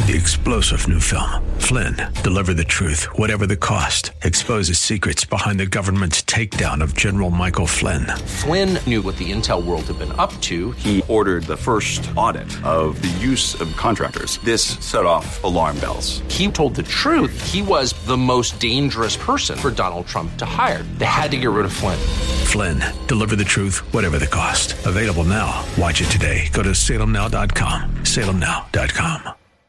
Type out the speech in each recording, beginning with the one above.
The explosive new film, Flynn, deliver the truth, whatever the cost, exposes secrets behind the government's takedown of General Michael Flynn. Flynn knew what the intel world had been up to. He ordered the first audit of the use of contractors. This set off alarm bells. He told the truth. He was the most dangerous person for Donald Trump to hire. They had to get rid of Flynn. Flynn, deliver the truth, whatever the cost. Available now. Watch it today. Go to salemnow.com. salemnow.com.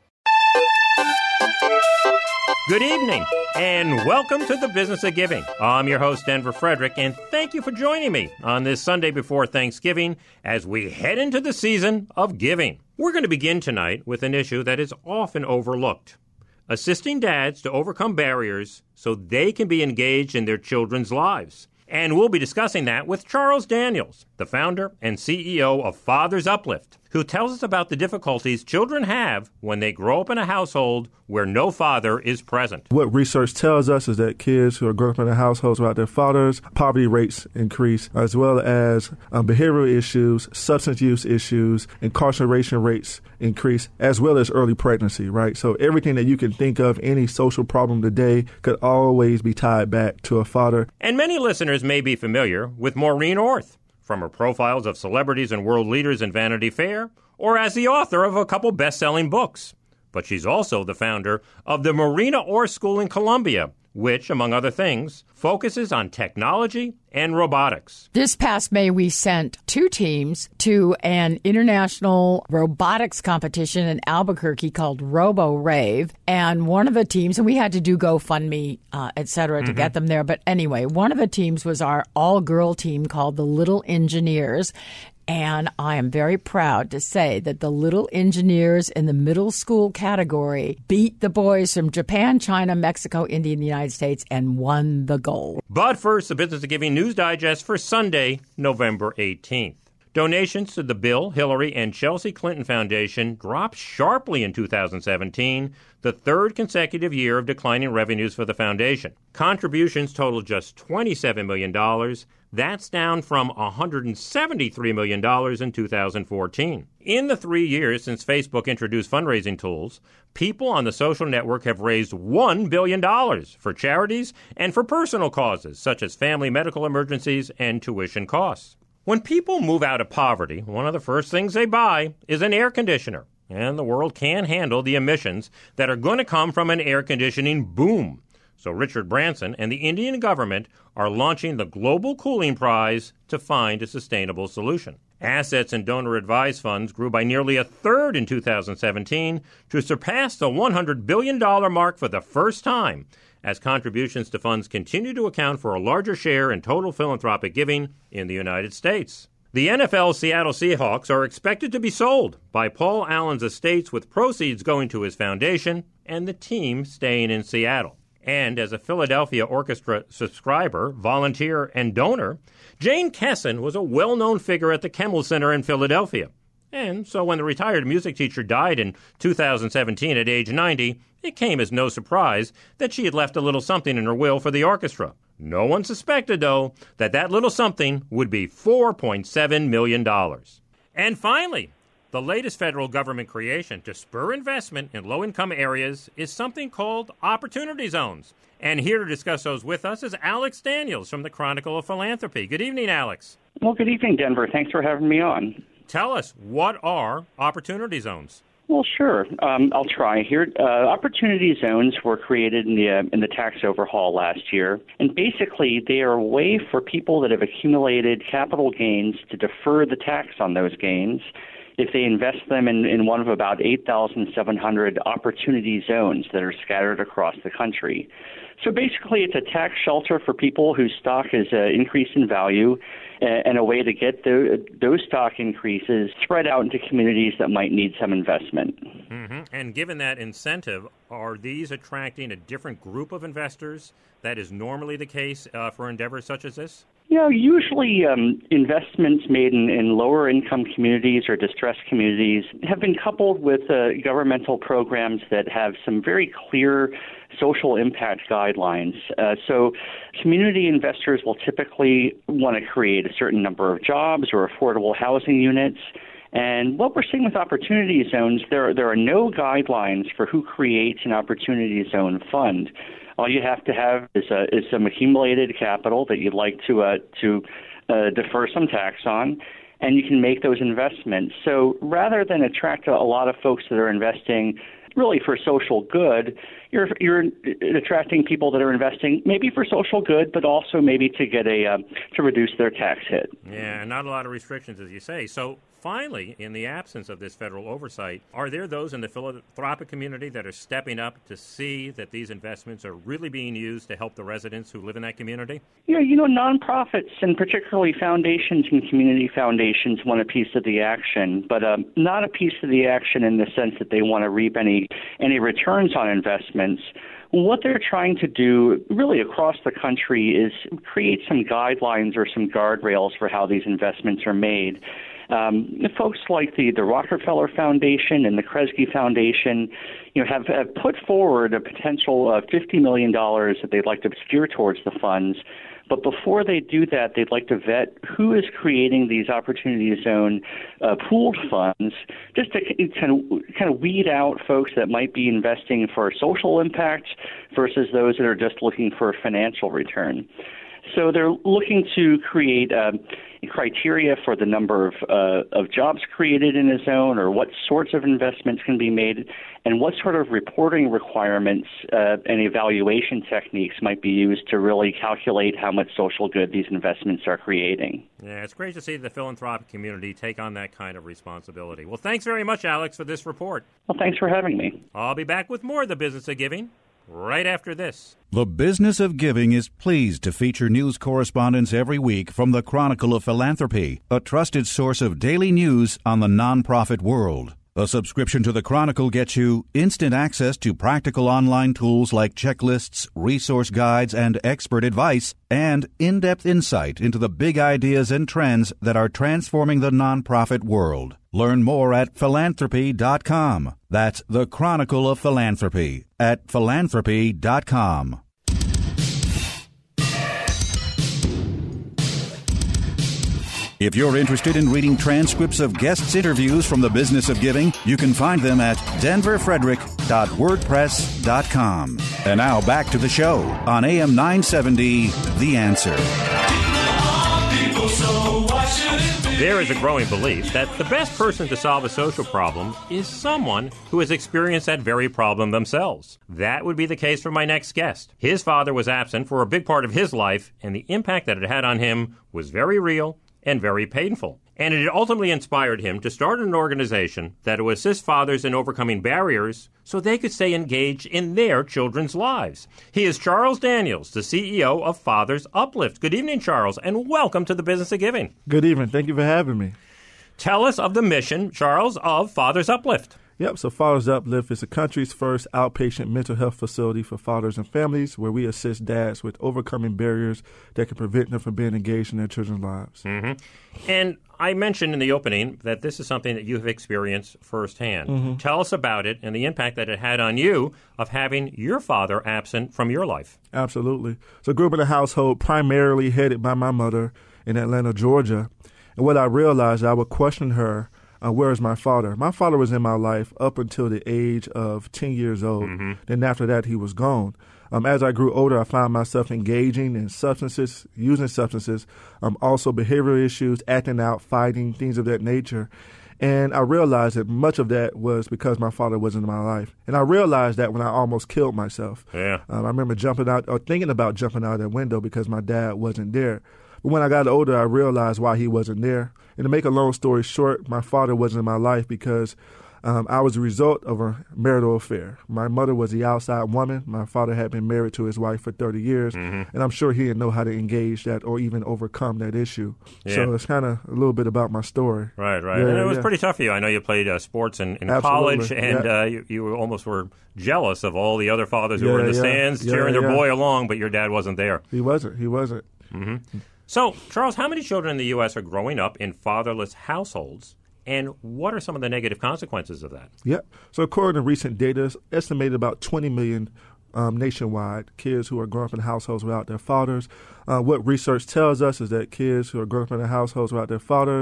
Good evening, and welcome to the Business of Giving. I'm your host, Denver Frederick, and thank you for joining me on this Sunday before Thanksgiving as we head into the season of giving. We're going to begin tonight with an issue that is often overlooked: assisting dads to overcome barriers so they can be engaged in their children's lives. And we'll be discussing that with Charles Daniels, the founder and CEO of Father's Uplift, who tells us about the difficulties children have when they grow up in a household where no father is present. What research tells us is that kids who are growing up in households without their fathers, poverty rates increase, as well as behavioral issues, substance use issues, incarceration rates increase, as well as early pregnancy, right? So everything that you can think of, any social problem today, could always be tied back to a father. And many listeners may be familiar with Maureen Orth, from her profiles of celebrities and world leaders in Vanity Fair, or as the author of a couple best-selling books. But she's also the founder of the Marina Orth School in Columbia, which, among other things, focuses on technology and robotics. This past May, we sent 2 teams to an international robotics competition in Albuquerque called RoboRave. And one of the teams, and we had to do GoFundMe, et cetera, to get them there. But anyway, one of the teams was our all-girl team called the Little Engineers. And I am very proud to say that the Little Engineers in the middle school category beat the boys from Japan, China, Mexico, India, and the United States and won the gold. But first, the Business of Giving News Digest for Sunday, November 18th. Donations to the Bill, Hillary, and Chelsea Clinton Foundation dropped sharply in 2017, the third consecutive year of declining revenues for the foundation. Contributions totaled just $27 million. That's down from $173 million in 2014. In the 3 years since Facebook introduced fundraising tools, people on the social network have raised $1 billion for charities and for personal causes, such as family medical emergencies and tuition costs. When people move out of poverty, one of the first things they buy is an air conditioner, and the world can't handle the emissions that are going to come from an air conditioning boom. So Richard Branson and the Indian government are launching the Global Cooling Prize to find a sustainable solution. Assets in donor-advised funds grew by nearly a third in 2017 to surpass the $100 billion mark for the first time, as contributions to funds continue to account for a larger share in total philanthropic giving in the United States. The NFL's Seattle Seahawks are expected to be sold by Paul Allen's estates, with proceeds going to his foundation and the team staying in Seattle. And as a Philadelphia Orchestra subscriber, volunteer, and donor, Jane Kessin was a well-known figure at the Kemmel Center in Philadelphia. And so when the retired music teacher died in 2017 at age 90, it came as no surprise that she had left a little something in her will for the orchestra. No one suspected, though, that that little something would be $4.7 million. And finally, the latest federal government creation to spur investment in low-income areas is something called Opportunity Zones. And here to discuss those with us is Alex Daniels from the Chronicle of Philanthropy. Good evening, Alex. Well, good evening, Denver. Thanks for having me on. Tell us, what are Opportunity Zones? Well, sure. I'll try here. Opportunity zones were created in the tax overhaul last year, and basically they are a way for people that have accumulated capital gains to defer the tax on those gains if they invest them in one of about 8,700 opportunity zones that are scattered across the country. So basically it's a tax shelter for people whose stock has increased in value, and a way to get those stock increases spread out into communities that might need some investment. Mm-hmm. And given that incentive, are these attracting a different group of investors that is normally the case for endeavors such as this? You know, usually investments made in lower-income communities or distressed communities have been coupled with governmental programs that have some very clear social impact guidelines. So community investors will typically want to create a certain number of jobs or affordable housing units, And what we're seeing with opportunity zones, there are no guidelines for who creates an opportunity zone fund. All you have to have is some accumulated capital that you'd like to defer some tax on, and you can make those investments. So rather than attract a lot of folks that are investing really for social good, you're attracting people that are investing maybe for social good, but also maybe to get to reduce their tax hit. Yeah, not a lot of restrictions, as you say. So finally, in the absence of this federal oversight, are there those in the philanthropic community that are stepping up to see that these investments are really being used to help the residents who live in that community? Yeah, nonprofits and particularly foundations and community foundations want a piece of the action, but not a piece of the action in the sense that they want to reap any returns on investments. What they're trying to do really across the country is create some guidelines or some guardrails for how these investments are made. Folks like the Rockefeller Foundation and the Kresge Foundation, have put forward a potential $50 million that they'd like to steer towards the funds. But before they do that, they'd like to vet who is creating these opportunity zone pooled funds, just to kind of weed out folks that might be investing for social impact versus those that are just looking for a financial return. So they're looking to create criteria for the number of jobs created in a zone, or what sorts of investments can be made, and what sort of reporting requirements and evaluation techniques might be used to really calculate how much social good these investments are creating. Yeah, it's great to see the philanthropic community take on that kind of responsibility. Well, thanks very much, Alex, for this report. Well, thanks for having me. I'll be back with more of The Business of Giving right after this. The Business of Giving is pleased to feature news correspondents every week from the Chronicle of Philanthropy, a trusted source of daily news on the nonprofit world. A subscription to the Chronicle gets you instant access to practical online tools like checklists, resource guides, and expert advice, and in-depth insight into the big ideas and trends that are transforming the nonprofit world. Learn more at philanthropy.com. That's the Chronicle of Philanthropy at philanthropy.com. If you're interested in reading transcripts of guests' interviews from The Business of Giving, you can find them at denverfrederick.wordpress.com. And now back to the show on AM 970, The Answer. There is a growing belief that the best person to solve a social problem is someone who has experienced that very problem themselves. That would be the case for my next guest. His father was absent for a big part of his life, and the impact that it had on him was very real and very painful. And it ultimately inspired him to start an organization that would assist fathers in overcoming barriers so they could stay engaged in their children's lives. He is Charles Daniels, the CEO of Fathers Uplift. Good evening, Charles, and welcome to The Business of Giving. Good evening. Thank you for having me. Tell us of the mission, Charles, of Fathers Uplift. Yep, so Fathers Uplift is the country's first outpatient mental health facility for fathers and families, where we assist dads with overcoming barriers that can prevent them from being engaged in their children's lives. Mm-hmm. And I mentioned in the opening that this is something that you have experienced firsthand. Mm-hmm. Tell us about it and the impact that it had on you of having your father absent from your life. Absolutely. So I grew up in a household primarily headed by my mother in Atlanta, Georgia. And what I realized, I would question her, where is my father? My father was in my life up until the age of 10 years old. Mm-hmm. Then after that, he was gone. As I grew older, I found myself engaging in substances, using substances, also behavioral issues, acting out, fighting, things of that nature. And I realized that much of that was because my father wasn't in my life. And I realized that when I almost killed myself. Yeah. I remember jumping out or thinking about jumping out that window because my dad wasn't there. But when I got older, I realized why he wasn't there. And to make a long story short, my father wasn't in my life because I was a result of a marital affair. My mother was the outside woman. My father had been married to his wife for 30 years, and I'm sure he didn't know how to engage that or even overcome that issue. Yeah. So it's kind of a little bit about my story. Right. Yeah, and it was pretty tough for you. I know you played sports in college, and you almost were jealous of all the other fathers who were in the stands cheering their boy along, but your dad wasn't there. He wasn't. Mm-hmm. So, Charles, how many children in the U.S. are growing up in fatherless households, and what are some of the negative consequences of that? Yep. So according to recent data, it's estimated about 20 million nationwide kids who are growing up in households without their fathers. What research tells us is that kids who are growing up in households without their fathers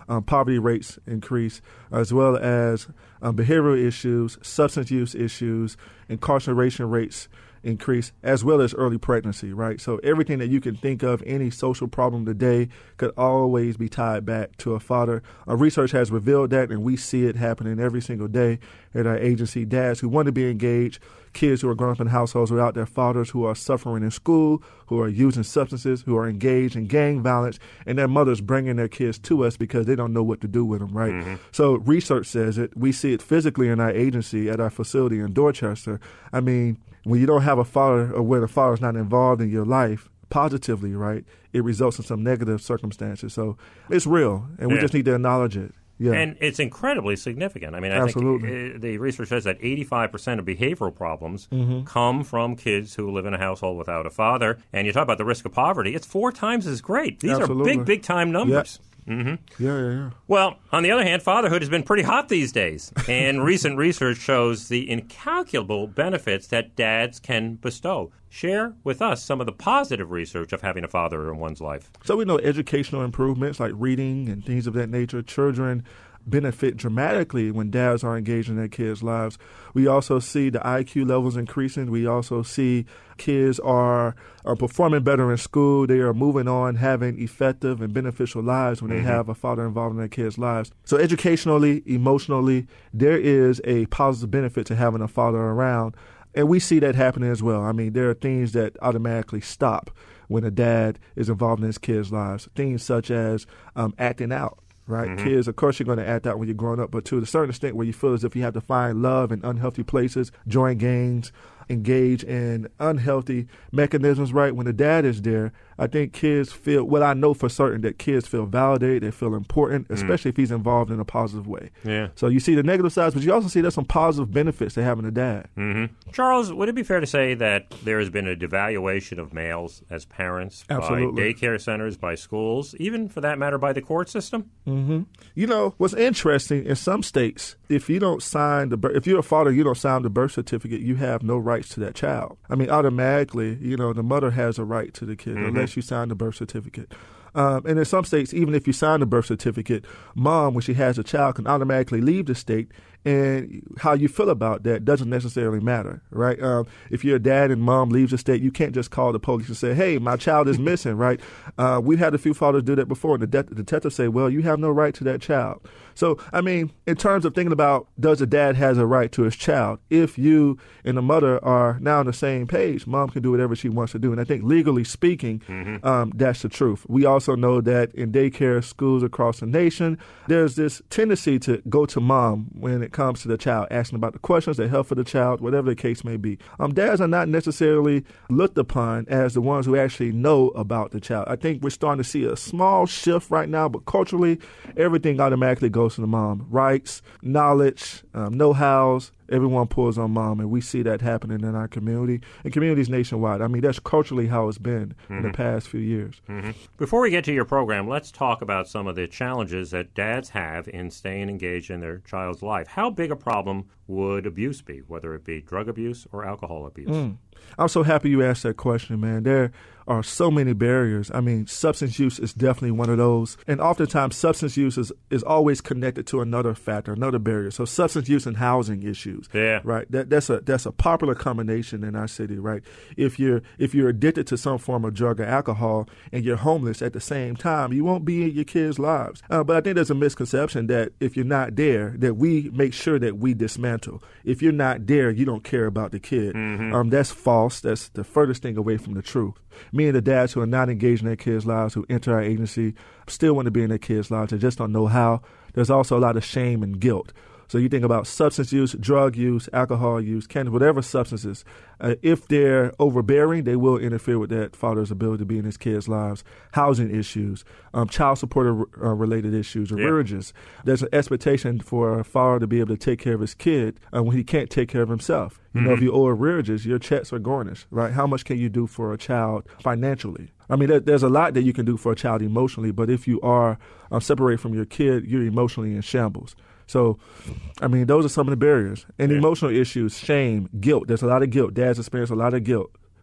poverty rates increase, as well as behavioral issues, substance use issues, incarceration rates increase, as well as early pregnancy, right? So everything that you can think of, any social problem today, could always be tied back to a father. Research has revealed that, and we see it happening every single day at our agency. Dads who want to be engaged, kids who are growing up in households without their fathers, who are suffering in school, who are using substances, who are engaged in gang violence, and their mothers bringing their kids to us because they don't know what to do with them, right? Mm-hmm. So research says it. We see it physically in our agency at our facility in Dorchester. I mean, when you don't have a father, or where the father is not involved in your life positively, right, it results in some negative circumstances. So it's real, and we just need to acknowledge it. Yeah. And it's incredibly significant. I mean, I think the research says that 85% of behavioral problems come from kids who live in a household without a father. And you talk about the risk of poverty, it's 4 times as great. These are big, big-time numbers. Yeah. Yeah. Well, on the other hand, fatherhood has been pretty hot these days, and recent research shows the incalculable benefits that dads can bestow. Share with us some of the positive research of having a father in one's life. So we know educational improvements like reading and things of that nature. Children benefit dramatically when dads are engaged in their kids' lives. We also see the IQ levels increasing. We also see kids are performing better in school. They are moving on, having effective and beneficial lives when they have a father involved in their kids' lives. So educationally, emotionally, there is a positive benefit to having a father around. And we see that happening as well. I mean, there are things that automatically stop when a dad is involved in his kids' lives. Things such as acting out. Right? Kids, of course, you're going to act out when you're growing up, but to a certain extent where you feel as if you have to find love in unhealthy places, join gangs, engage in unhealthy mechanisms, right? When the dad is there, I think kids feel, well, I know for certain that kids feel validated, they feel important, especially if he's involved in a positive way. Yeah. So you see the negative sides, but you also see there's some positive benefits to having a dad. Charles, would it be fair to say that there has been a devaluation of males as parents by daycare centers, by schools, even for that matter by the court system? You know, what's interesting, in some states, if you don't sign if you're a father, you don't sign the birth certificate, you have no rights to that child. I mean, automatically, you know, the mother has a right to the kid unless you sign the birth certificate. And in some states, even if you sign the birth certificate, mom, when she has a child, can automatically leave the state, and how you feel about that doesn't necessarily matter, right? If you're a dad and mom leaves the state, you can't just call the police and say, hey, my child is missing, right? We've had a few fathers do that before, and the detectives say, well, you have no right to that child. So, I mean, in terms of thinking about does a dad has a right to his child, if you and the mother are now on the same page, mom can do whatever she wants to do. And I think legally speaking, that's the truth. We also know that in daycare schools across the nation, there's this tendency to go to mom when it comes to the child, asking about the questions, the health of the child, whatever the case may be. Dads are not necessarily looked upon as the ones who actually know about the child. I think we're starting to see a small shift right now, but culturally, everything automatically goes to the mom. Rights, knowledge, know-hows, everyone pulls on mom, and we see that happening in our community and communities nationwide. I mean, that's culturally how it's been in the past few years. Before we get to your program, let's talk about some of the challenges that dads have in staying engaged in their child's life. How big a problem would abuse be, whether it be drug abuse or alcohol abuse? I'm so happy you asked that question, man. There are so many barriers. I mean, substance use is definitely one of those. And oftentimes, substance use is always connected to another factor, another barrier. So substance use and housing issues. Yeah. Right. That's a popular combination in our city, right? If you're addicted to some form of drug or alcohol and you're homeless at the same time, you won't be in your kids' lives. But I think there's a misconception that if you're not there, that we make sure that we dismantle. If you're not there, you don't care about the kid. That's false. That's the furthest thing away from the truth. Me and the dads who are not engaged in their kids' lives, who enter our agency, still want to be in their kids' lives. They just don't know how. There's also a lot of shame and guilt. So you think about substance use, drug use, alcohol use, cannabis, whatever substances. If they're overbearing, they will interfere with that father's ability to be in his kids' lives. Housing issues, child support related issues, arrearages. There's an expectation for a father to be able to take care of his kid when he can't take care of himself. You know, if you owe arrearages, your checks are garnished, right? How much can you do for a child financially? I mean, there's a lot that you can do for a child emotionally, but if you are separated from your kid, you're emotionally in shambles. So, I mean, those are some of the barriers. And emotional issues, shame, guilt. There's a lot of guilt. Dads experience a lot of guilt.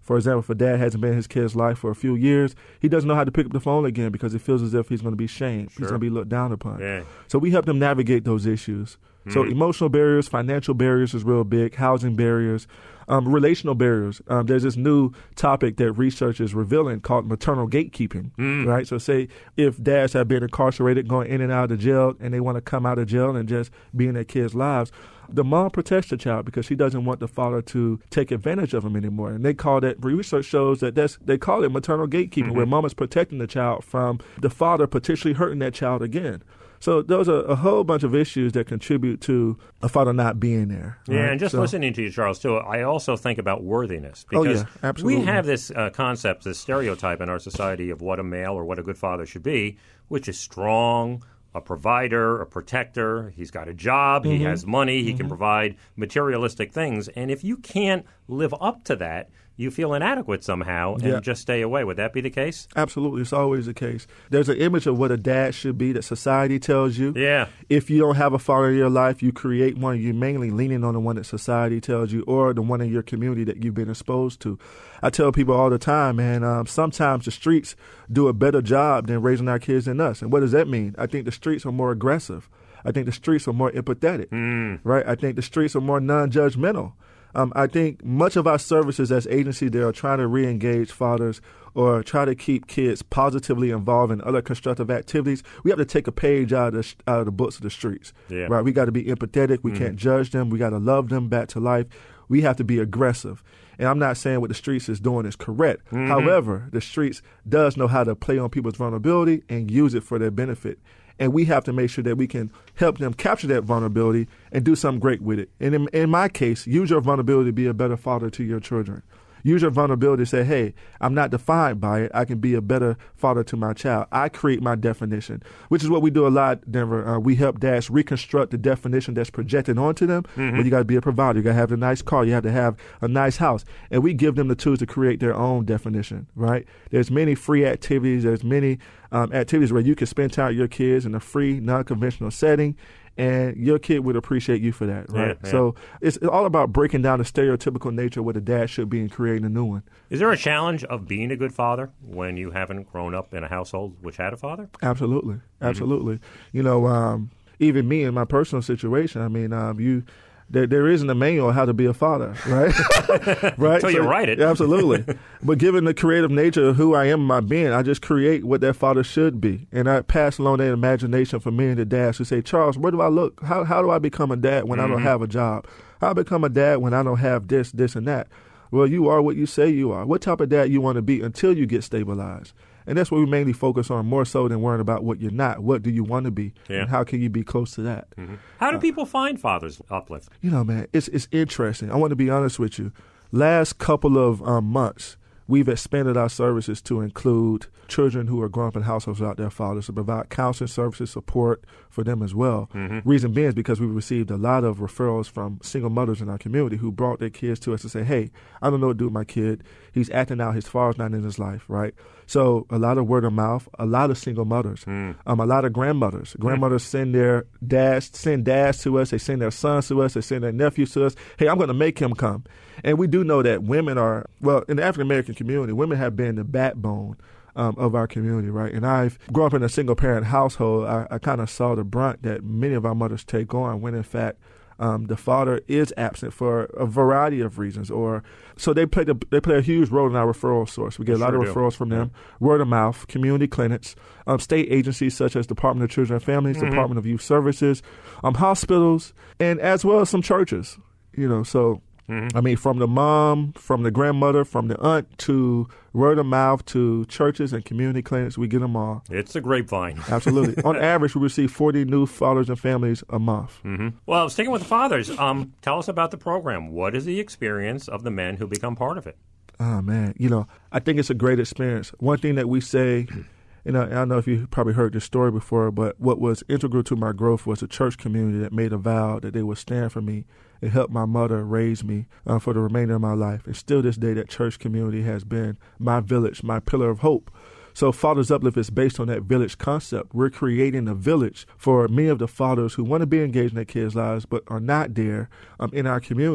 For example, if a dad hasn't been in his kid's life for a few years, he doesn't know how to pick up the phone again because he feels as if he's going to be shamed. He's going to be looked down upon. Yeah. So we help them navigate those issues. So emotional barriers, financial barriers is real big, housing barriers, relational barriers. There's this new topic that research is revealing called maternal gatekeeping, right? So say if dads have been incarcerated, going in and out of the jail, and they want to come out of jail and just be in their kids' lives, the mom protects the child because she doesn't want the father to take advantage of him anymore. And they call that, research shows that they call it maternal gatekeeping, where mom is protecting the child from the father potentially hurting that child again. So those are a whole bunch of issues that contribute to a father not being there. Right? Yeah, and just listening to you, Charles, too, I also think about worthiness. Because absolutely. we have this concept, this stereotype in our society of what a male or what a good father should be, which is strong, a provider, a protector. He's got a job, he has money, he can provide materialistic things. And if you can't live up to that, you feel inadequate somehow and just stay away. Would that be the case? Absolutely. It's always the case. There's an image of what a dad should be that society tells you. Yeah. If you don't have a father in your life, you create one. You're mainly leaning on the one that society tells you or the one in your community that you've been exposed to. I tell people all the time, man, sometimes the streets do a better job than raising our kids than us. And what does that mean? I think the streets are more aggressive. I think the streets are more empathetic, right? I think the streets are more non-judgmental. I think much of our services as agencies, they are trying to re-engage fathers or try to keep kids positively involved in other constructive activities. We have to take a page out of the books of the streets, right? We got to be empathetic. We can't judge them. We got to love them back to life. We have to be aggressive. And I'm not saying what the streets is doing is correct. However, the streets does know how to play on people's vulnerability and use it for their benefit. And we have to make sure that we can help them capture that vulnerability and do something great with it. And in my case, use your vulnerability to be a better father to your children. Use your vulnerability to say, hey, I'm not defined by it. I can be a better father to my child. I create my definition, which is what we do a lot, Denver. We help dads reconstruct the definition that's projected onto them. But you got to be a provider. You got to have a nice car. You have to have a nice house. And we give them the tools to create their own definition, right? There's many free activities. There's many activities where you can spend time with your kids in a free, non-conventional setting. And your kid would appreciate you for that, right? Yeah. So it's all about breaking down the stereotypical nature of what a dad should be and creating a new one. Is there a challenge of being a good father when you haven't grown up in a household which had a father? Absolutely. Absolutely. You know, even me in my personal situation, I mean, there isn't a manual on how to be a father, right? Right. Until you write it. Absolutely. But given the creative nature of who I am in my being, I just create what that father should be. And I pass along that imagination for me and the dads who say, Charles, where do I look? How do I become a dad when I don't have a job? How do I become a dad when I don't have this, and that? Well, you are what you say you are. What type of dad you want to be until you get stabilized? And that's what we mainly focus on, more so than worrying about what you're not. What do you want to be? Yeah. And how can you be close to that? How do people find Father's Uplift? You know, man, it's interesting. I want to be honest with you. Last couple of months, we've expanded our services to include children who are growing up in households without their fathers, to provide counseling services, support for them as well. Reason being is because we received a lot of referrals from single mothers in our community who brought their kids to us to say, hey, I don't know what to do with my kid. He's acting out. His father's not in his life, right? So a lot of word of mouth, a lot of single mothers, a lot of grandmothers. Grandmothers send their dads to us. They send their sons to us. They send their nephews to us. Hey, I'm going to make him come. And we do know that women are, well, in the African-American community, women have been the backbone of our community, right? And I've grown up in a single-parent household. I kind of saw the brunt that many of our mothers take on when, in fact, the father is absent for a variety of reasons. So they play a huge role in our referral source. We get a lot of referrals from them, word of mouth, community clinics, state agencies such as Department of Children and Families, Department of Youth Services, hospitals, and as well as some churches. You know, so I mean, from the mom, from the grandmother, from the aunt, to word of mouth, to churches and community clinics, we get them all. It's a grapevine. Absolutely. On average, we receive 40 new fathers and families a month. Well, sticking with the fathers, tell us about the program. What is the experience of the men who become part of it? Oh, man. You know, I think it's a great experience. One thing that we say, you know, I don't know if you probably heard this story before, but what was integral to my growth was a church community that made a vow that they would stand for me and help my mother raise me for the remainder of my life. And still this day, that church community has been my village, my pillar of hope. So Father's Uplift is based on that village concept. We're creating a village for many of the fathers who want to be engaged in their kids' lives but are not there in our community.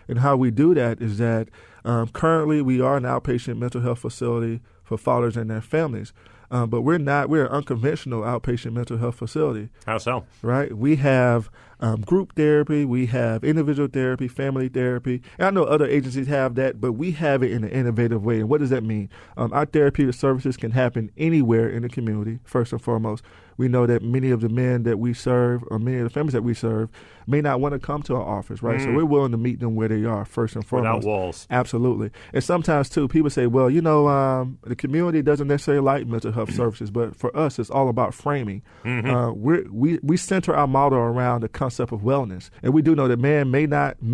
And how we do that is that currently we are an outpatient mental health facility for fathers and their families. But we're an unconventional outpatient mental health facility. How so? Right? We have group therapy, we have individual therapy, family therapy. And I know other agencies have that, but we have it in an innovative way. And what does that mean? Our therapeutic services can happen anywhere in the community, first and foremost. We know that many of the men that we serve or many of the families that we serve may not want to come to our office, right? So we're willing to meet them where they are, first and foremost. Without walls. Absolutely. And sometimes, too, people say, well, the community doesn't necessarily like mental health services, but for us, it's all about framing. We center our model around the concept of wellness. And we do know that men may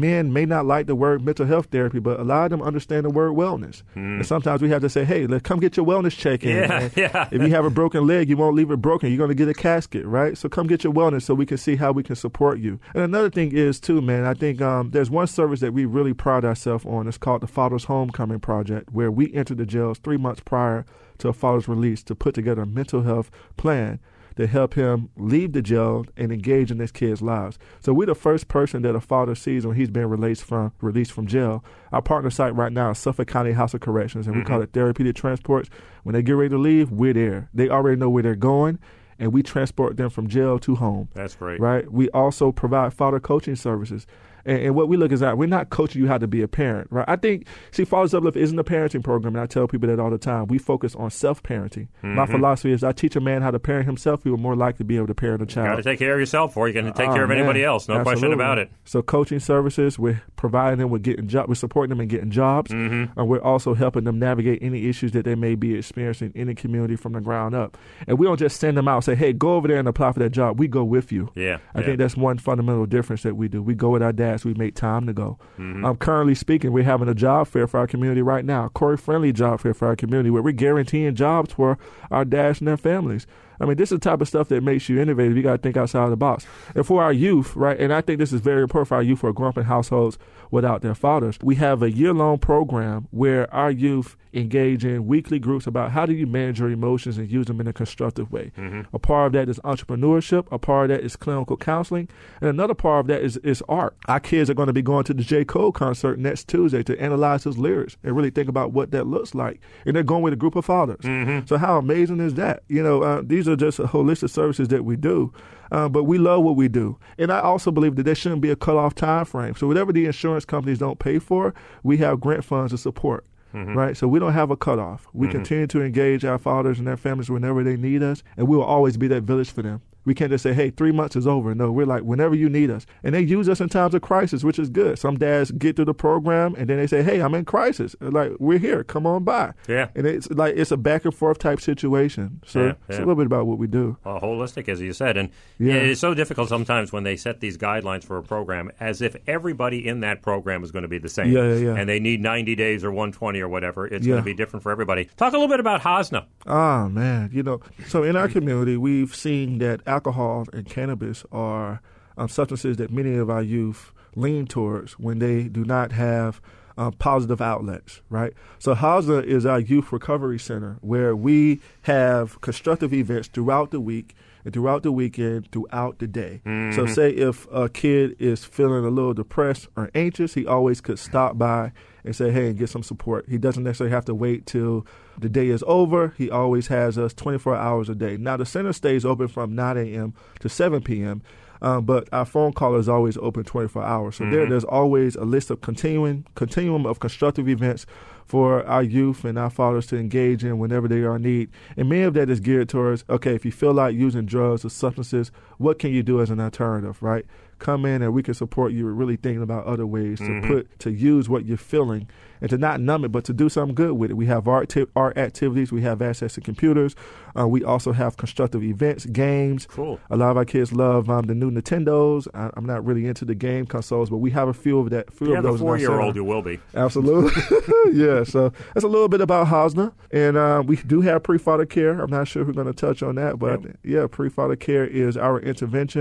not like the word mental health therapy, but a lot of them understand the word wellness. And sometimes we have to say, hey, let's come get your wellness check in. Yeah. If you have a broken leg, you won't leave it broken. You're going to get a casket, right? So come get your wellness so we can see how we can support you. And another thing is, too, man, I think there's one service that we really pride ourselves on. It's called the Father's Homecoming Project, where we entered the jails 3 months prior to a father's release to put together a mental health plan to help him leave the jail and engage in his kids' lives. So we're the first person that a father sees when he's been released from jail. Our partner site right now is Suffolk County House of Corrections, and we call it Therapeutic Transports. When they get ready to leave, we're there. They already know where they're going, and we transport them from jail to home. That's great. Right? We also provide father coaching services. And what we look is that we're not coaching you how to be a parent, right? I think, Fathers Uplift isn't a parenting program, and I tell people that all the time. We focus on self-parenting. My philosophy is I teach a man how to parent himself, he will more likely to be able to parent a child. You got to take care of yourself before you can take care of anybody else. No question about it. So coaching services, we're providing them with getting jobs. We're supporting them in getting jobs. And we're also helping them navigate any issues that they may be experiencing in the community from the ground up. And we don't just send them out and say, hey, go over there and apply for that job. We go with you. I think that's one fundamental difference that we do. We go with our dads. We make time to go. Currently speaking, we're having a job fair for our community right now, Corey-friendly job fair for our community, where we're guaranteeing jobs for our dads and their families. I mean, this is the type of stuff that makes you innovative. You got to think outside the box. And for our youth, right, and I think this is very important for our youth who are growing up in households without their fathers, we have a year-long program where our youth engage in weekly groups about how do you manage your emotions and use them in a constructive way. A part of that is entrepreneurship. A part of that is clinical counseling. And another part of that is art. Our kids are going to be going to the J. Cole concert next Tuesday to analyze his lyrics and really think about what that looks like. And they're going with a group of fathers. So how amazing is that? These are just holistic services that we do. But we love what we do. And I also believe that there shouldn't be a cutoff time frame. So whatever the insurance companies don't pay for, we have grant funds to support. Right? So we don't have a cutoff. We continue to engage our fathers and their families whenever they need us, and we will always be that village for them. We can't just say, hey, 3 months is over. No, we're like, whenever you need us. And they use us in times of crisis, which is good. Some dads get through the program, and then they say, hey, I'm in crisis. Like, we're here. Come on by. Yeah. And it's like it's a back-and-forth type situation. So it's a little bit about what we do. Holistic, as you said. And it is so difficult sometimes when they set these guidelines for a program as if everybody in that program is going to be the same. And they need 90 days or 120 or whatever. It's going to be different for everybody. Talk a little bit about Hosna. Oh, man. So in our community, we've seen that alcohol and cannabis are substances that many of our youth lean towards when they do not have positive outlets, right? So Hosna is our youth recovery center where we have constructive events throughout the week and throughout the weekend, throughout the day. So say if a kid is feeling a little depressed or anxious, he always could stop by and say, hey, and get some support. He doesn't necessarily have to wait till the day is over. He always has us 24 hours a day. Now, the center stays open from 9 a.m. to 7 p.m., but our phone call is always open 24 hours. So there's always a list of continuum of constructive events for our youth and our fathers to engage in whenever they are in need. And many of that is geared towards, okay, if you feel like using drugs or substances, what can you do as an alternative, right? Come in and we can support you with really thinking about other ways to use what you're feeling and to not numb it, but to do something good with it. We have art activities. We have access to computers. We also have constructive events, games. Cool. A lot of our kids love the new Nintendos. I'm not really into the game consoles, but we have a few of that. Yeah, the 4-year-old you will be. Absolutely. Yeah, so that's a little bit about Hosna. And we do have pre-father care. I'm not sure if we're going to touch on that, but pre-father care is our intervention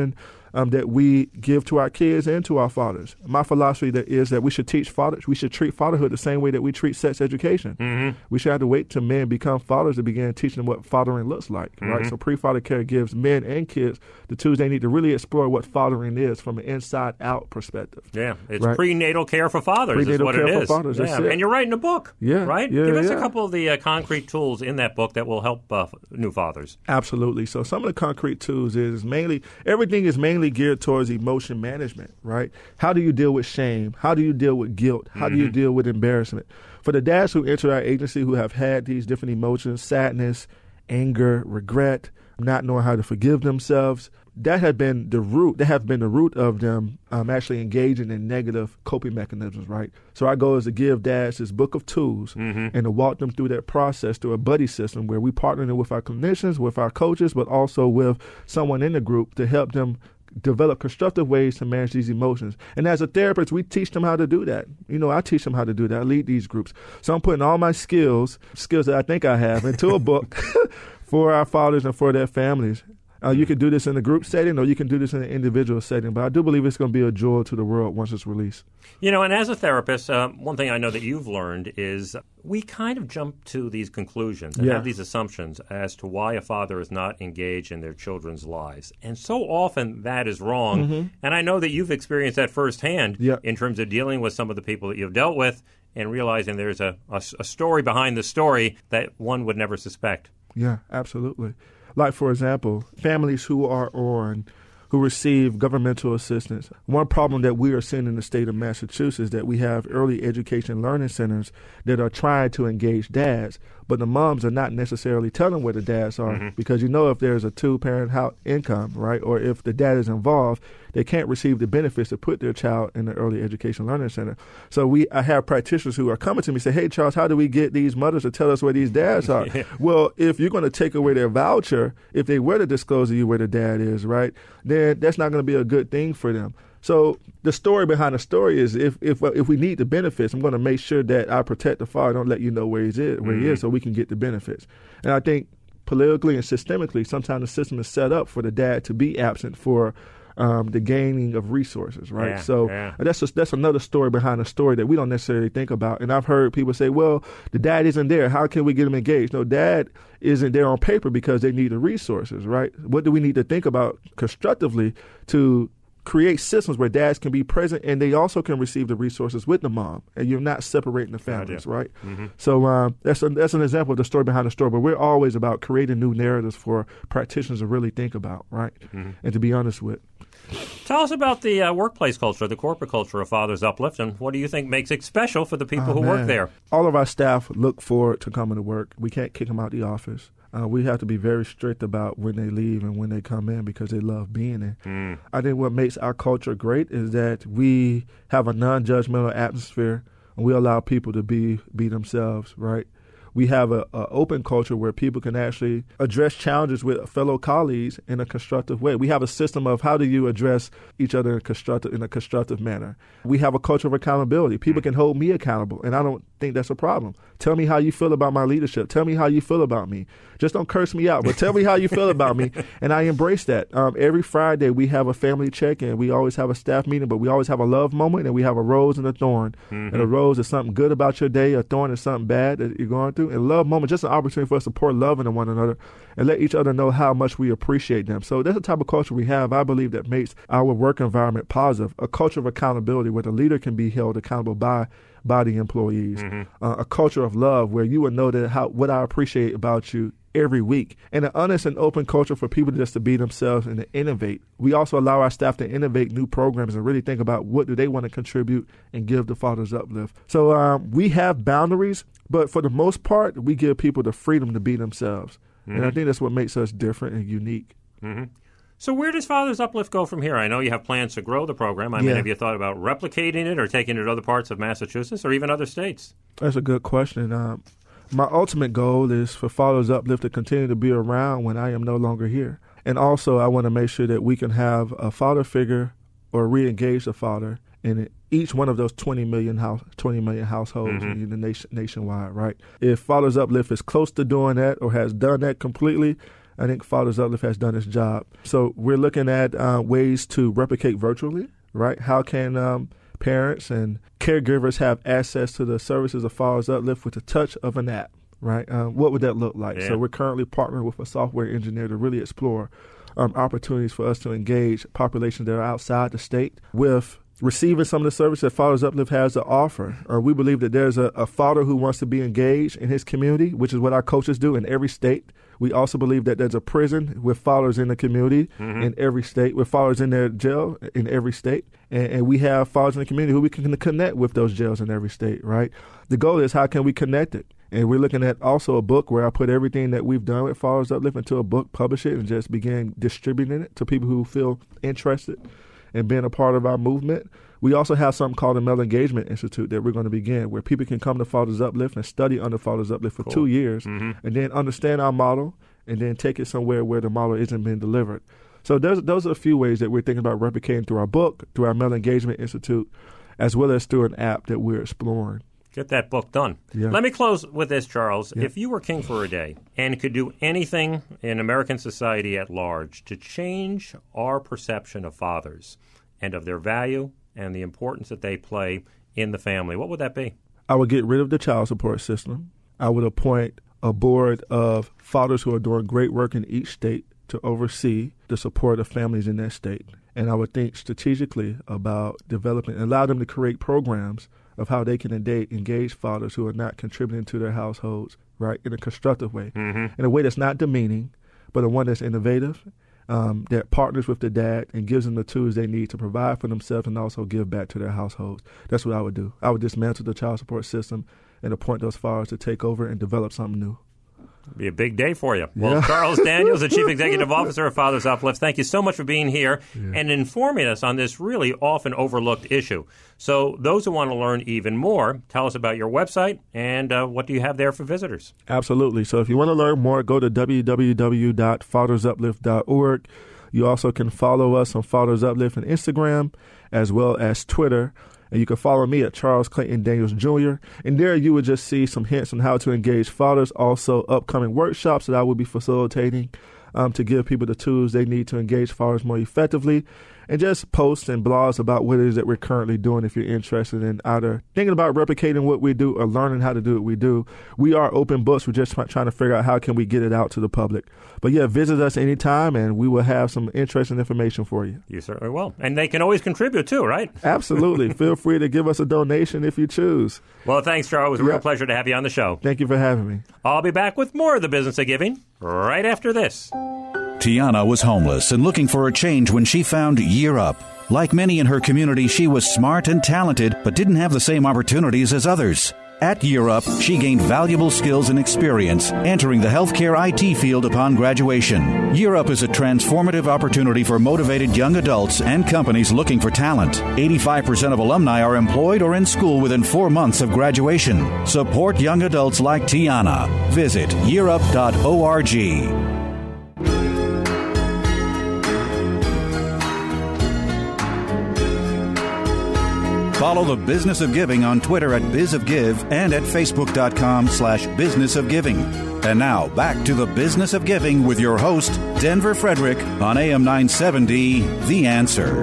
that we give to our kids and to our fathers. My philosophy is that we should treat fatherhood the same way that we treat sex education. Mm-hmm. We should have to wait till men become fathers to begin teaching them what fathering looks like, mm-hmm. right? So pre-father care gives men and kids the tools they need to really explore what fathering is from an inside-out perspective. Yeah, it's right? Prenatal care for fathers is what it is. For fathers, yeah. And you're writing a book, right? Yeah, Give us a couple of the concrete tools in that book that will help new fathers. Absolutely. So some of the concrete tools is everything is mainly geared towards emotion management, right? How do you deal with shame? How do you deal with guilt? How do you deal with embarrassment? For the dads who enter our agency who have had these different emotions, sadness, anger, regret, not knowing how to forgive themselves, that have been the root of them actually engaging in negative coping mechanisms, right? So our goal is to give dads this book of tools and to walk them through that process through a buddy system where we partner with our clinicians, with our coaches, but also with someone in the group to help them develop constructive ways to manage these emotions. And as a therapist, we teach them how to do that. I teach them how to do that. I lead these groups. So I'm putting all my skills that I think I have, into a book for our fathers and for their families. You can do this in a group setting or you can do this in an individual setting, but I do believe it's going to be a jewel to the world once it's released. And as a therapist, one thing I know that you've learned is we kind of jump to these conclusions and have these assumptions as to why a father is not engaged in their children's lives. And so often that is wrong. Mm-hmm. And I know that you've experienced that firsthand in terms of dealing with some of the people that you've dealt with and realizing there's a story behind the story that one would never suspect. Yeah, absolutely. Like, for example, families who receive governmental assistance. One problem that we are seeing in the state of Massachusetts is that we have early education learning centers that are trying to engage dads, but the moms are not necessarily telling where the dads are because if there's a two-parent income, right, or if the dad is involved, they can't receive the benefits to put their child in the early education learning center. So I have practitioners who are coming to me and say, hey, Charles, how do we get these mothers to tell us where these dads are? Well, if you're going to take away their voucher, if they were to disclose to you where the dad is, right, then that's not going to be a good thing for them. So the story behind the story is if we need the benefits, I'm going to make sure that I protect the father, don't let you know where he is so we can get the benefits. And I think politically and systemically, sometimes the system is set up for the dad to be absent for the gaining of resources, right? That's another story behind the story that we don't necessarily think about. And I've heard people say, well, the dad isn't there. How can we get him engaged? No, dad isn't there on paper because they need the resources, right? What do we need to think about constructively to create systems where dads can be present and they also can receive the resources with the mom, and you're not separating the families, right? Mm-hmm. So that's an example of the story behind the story, but we're always about creating new narratives for practitioners to really think about, right, and to be honest with. Tell us about the workplace culture, the corporate culture of Fathers Uplift, and what do you think makes it special for the people who work there? All of our staff look forward to coming to work. We can't kick them out the office. We have to be very strict about when they leave and when they come in because they love being in. I think what makes our culture great is that we have a non-judgmental atmosphere and we allow people to be themselves, right? We have an open culture where people can actually address challenges with fellow colleagues in a constructive way. We have a system of how do you address each other in a constructive manner. We have a culture of accountability. People can hold me accountable, and I don't think that's a problem. Tell me how you feel about my leadership. Tell me how you feel about me. Just don't curse me out, but tell me how you feel about me, and I embrace that. Every Friday, we have a family check-in. We always have a staff meeting, but we always have a love moment, and we have a rose and a thorn. And a rose is something good about your day. A thorn is something bad that you're going through. And love moment, just an opportunity for us to pour love into one another and let each other know how much we appreciate them. So that's the type of culture we have, I believe, that makes our work environment positive. A culture of accountability where the leader can be held accountable by the employees. A culture of love where you would know that what I appreciate about you every week, and an honest and open culture for people just to be themselves and to innovate. We also allow our staff to innovate new programs and really think about what do they want to contribute and give the Fathers Uplift. So we have boundaries, but for the most part, we give people the freedom to be themselves. And I think that's what makes us different and unique. So where does Fathers Uplift go from here? I know you have plans to grow the program. I mean, have you thought about replicating it or taking it to other parts of Massachusetts or even other states? That's a good question. My ultimate goal is for Fathers Uplift to continue to be around when I am no longer here. And also, I want to make sure that we can have a father figure or re-engage the father in each one of those 20 million households in the nationwide, right? If Fathers Uplift is close to doing that or has done that completely, I think Fathers Uplift has done its job. So we're looking at ways to replicate virtually, right? How can parents and caregivers have access to the services of Fathers Uplift with the touch of an app, right? What would that look like? Yeah. So we're currently partnering with a software engineer to really explore opportunities for us to engage populations that are outside the state with receiving some of the services that Fathers Uplift has to offer. We believe that there's a father who wants to be engaged in his community, which is what our coaches do in every state. We also believe that there's a prison with fathers in the community in every state, with fathers in their jail in every state. And we have fathers in the community who we can connect with those jails in every state, right? The goal is how can we connect it? And we're looking at also a book where I put everything that we've done with Fathers Uplift into a book, publish it, and just begin distributing it to people who feel interested in being a part of our movement. We also have something called the Male Engagement Institute that we're going to begin, where people can come to Fathers Uplift and study under Fathers Uplift for 2 years, and then understand our model, and then take it somewhere where the model isn't being delivered. So those are a few ways that we're thinking about replicating through our book, through our Male Engagement Institute, as well as through an app that we're exploring. Get that book done. Yeah. Let me close with this, Charles. Yeah. If you were king for a day and could do anything in American society at large to change our perception of fathers and of their value and the importance that they play in the family, what would that be? I would get rid of the child support system. I would appoint a board of fathers who are doing great work in each state to oversee the support of families in that state. And I would think strategically about developing, allow them to create programs of how they can engage fathers who are not contributing to their households, right, in a constructive way, in a way that's not demeaning, but a one that's innovative, that partners with the dad and gives them the tools they need to provide for themselves and also give back to their households. That's what I would do. I would dismantle the child support system and appoint those fathers to take over and develop something new. Be a big day for you. Well, Charles Daniels, the Chief Executive Officer of Fathers Uplift, thank you so much for being here and informing us on this really often overlooked issue. So those who want to learn even more, tell us about your website and what do you have there for visitors? Absolutely. So if you want to learn more, go to www.fathersuplift.org. You also can follow us on Fathers Uplift on Instagram as well as Twitter. And you can follow me at Charles Clayton Daniels Jr. And there you would just see some hints on how to engage fathers, also upcoming workshops that I will be facilitating to give people the tools they need to engage fathers more effectively, and just posts and blogs about what it is that we're currently doing if you're interested in either thinking about replicating what we do or learning how to do what we do. We are open books. We're just trying to figure out how can we get it out to the public. But yeah, visit us anytime and we will have some interesting information for you. You certainly will. And they can always contribute too, right? Absolutely. Feel free to give us a donation if you choose. Well, thanks, Charles. It was a real pleasure to have you on the show. Thank you for having me. I'll be back with more of The Business of Giving right after this. Tiana was homeless and looking for a change when she found Year Up. Like many in her community, she was smart and talented, but didn't have the same opportunities as others. At Year Up, she gained valuable skills and experience, entering the healthcare IT field upon graduation. Year Up is a transformative opportunity for motivated young adults and companies looking for talent. 85% of alumni are employed or in school within 4 months of graduation. Support young adults like Tiana. Visit yearup.org. Follow The Business of Giving on Twitter at BizOfGive and at Facebook.com/BusinessOfGiving. And now, back to The Business of Giving with your host, Denver Frederick, on AM 970, The Answer.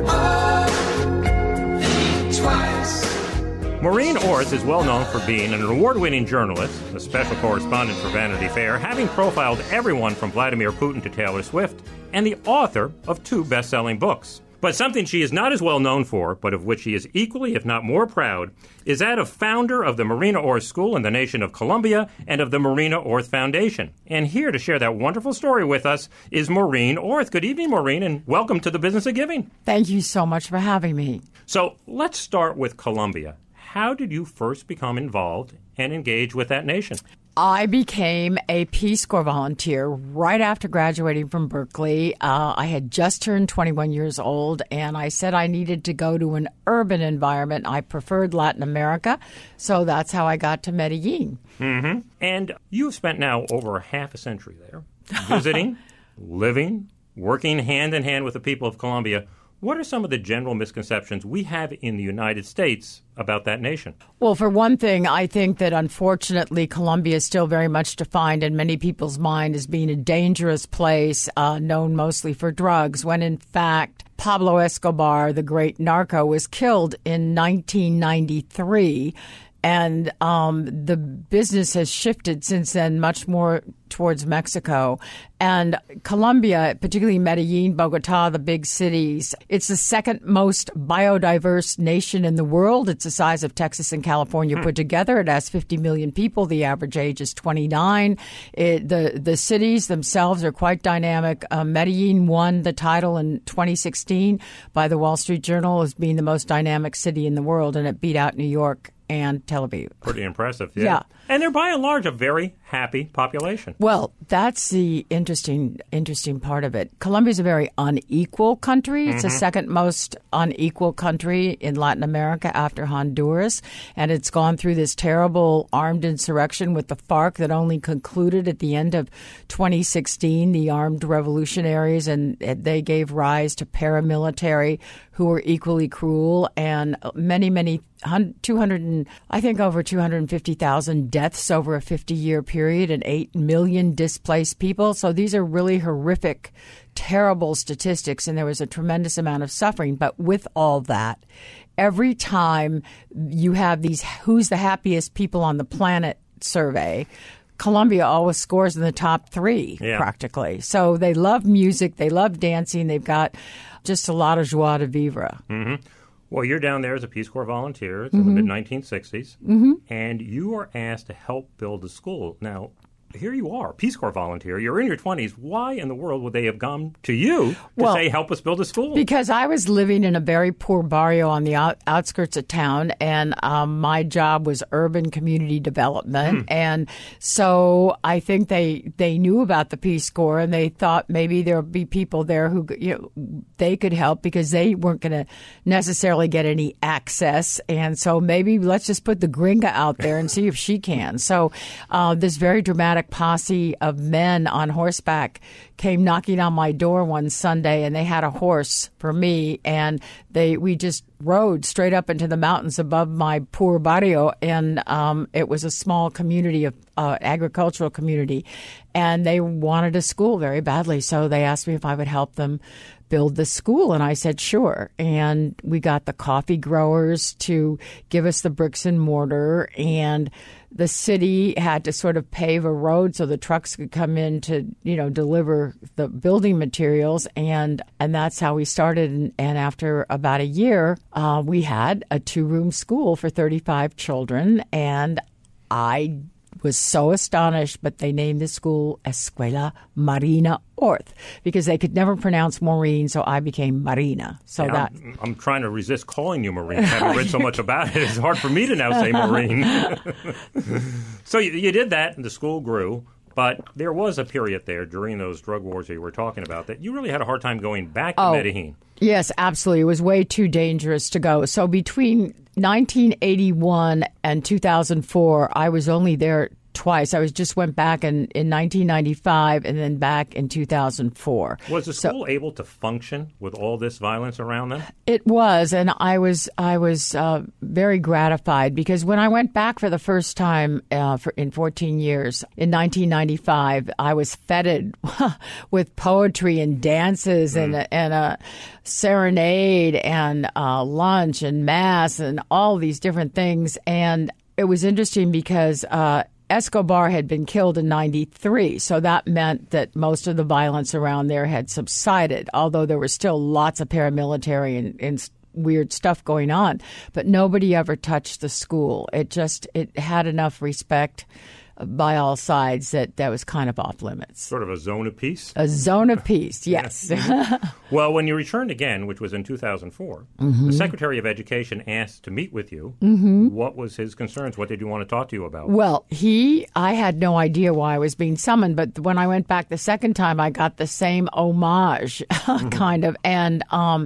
Maureen Orth is well known for being an award-winning journalist, a special correspondent for Vanity Fair, having profiled everyone from Vladimir Putin to Taylor Swift, and the author of 2 best-selling books. But something she is not as well known for, but of which she is equally, if not more proud, is that of founder of the Marina Orth School in the nation of Colombia and of the Marina Orth Foundation. And here to share that wonderful story with us is Maureen Orth. Good evening, Maureen, and welcome to The Business of Giving. Thank you so much for having me. So let's start with Colombia. How did you first become involved and engage with that nation? I became a Peace Corps volunteer right after graduating from Berkeley. I had just turned 21 years old, and I said I needed to go to an urban environment. I preferred Latin America, so that's how I got to Medellin. Mm-hmm. And you've spent now over half a century there, visiting, living, working hand in hand with the people of Colombia. What are some of the general misconceptions we have in the United States about that nation? Well, for one thing, I think that unfortunately Colombia is still very much defined in many people's mind as being a dangerous place, known mostly for drugs, when in fact Pablo Escobar, the great narco, was killed in 1993. And the business has shifted since then much more towards Mexico. And Colombia, particularly Medellin, Bogota, the big cities, it's the second most biodiverse nation in the world. It's the size of Texas and California put together. It has 50 million people. The average age is 29. The cities themselves are quite dynamic. Medellin won the title in 2016 by the Wall Street Journal as being the most dynamic city in the world, and it beat out New York and Tel Aviv. Pretty impressive, yeah. And they're by and large a very happy population. Well, that's the interesting part of it. Colombia is a very unequal country. It's the second most unequal country in Latin America after Honduras. And it's gone through this terrible armed insurrection with the FARC that only concluded at the end of 2016, the armed revolutionaries, and they gave rise to paramilitary who were equally cruel, and many, over 250,000 deaths over a 50-year period and 8 million displaced people. So these are really horrific, terrible statistics, and there was a tremendous amount of suffering. But with all that, every time you have these who's the happiest people on the planet survey, Colombia always scores in the top 3 practically. So they love music, they love dancing, they've got just a lot of joie de vivre. Mm-hmm. Well, you're down there as a Peace Corps volunteer. It's in the mid-1960s. And you are asked to help build a school. Now, here you are, Peace Corps volunteer. You're in your 20s. Why in the world would they have gone to you to say, help us build a school? Because I was living in a very poor barrio on the outskirts of town, and my job was urban community development. And so I think they knew about the Peace Corps, and they thought maybe there would be people there who they could help because they weren't going to necessarily get any access. And so maybe let's just put the gringa out there and see if she can. So this very dramatic posse of men on horseback came knocking on my door one Sunday, and they had a horse for me, and we just rode straight up into the mountains above my poor barrio, and it was a small community of agricultural community, and they wanted a school very badly, so they asked me if I would help them build the school, and I said sure. And we got the coffee growers to give us the bricks and mortar, and the city had to sort of pave a road so the trucks could come in to, deliver the building materials, and that's how we started. And after about a year, we had a 2-room school for 35 children, and I was so astonished, but they named the school Escuela Marina Orth because they could never pronounce Maureen, so I became Marina. So I'm trying to resist calling you Maureen. Having read so much about it, it's hard for me to now say Maureen. So you did that, and the school grew. But there was a period there during those drug wars that you were talking about that you really had a hard time going back to Medellin. Yes, absolutely. It was way too dangerous to go. So between 1981 and 2004, I was only there twice. I just went back in 1995 and then back in 2004. Was the school able to function with all this violence around them? It was, and I was very gratified because when I went back for the first time in 14 years in 1995, I was feted with poetry and dances and a serenade and lunch and mass and all these different things. And it was interesting because Escobar had been killed in 93, so that meant that most of the violence around there had subsided, although there was still lots of paramilitary and weird stuff going on. But nobody ever touched the school. It had enough respect by all sides that was kind of off limits. Sort of a zone of peace? A zone of peace, yes. Well, when you returned again, which was in 2004, the Secretary of Education asked to meet with you. What was his concerns? What did you want to talk to you about? Well, I had no idea why I was being summoned, but when I went back the second time, I got the same homage, kind of, and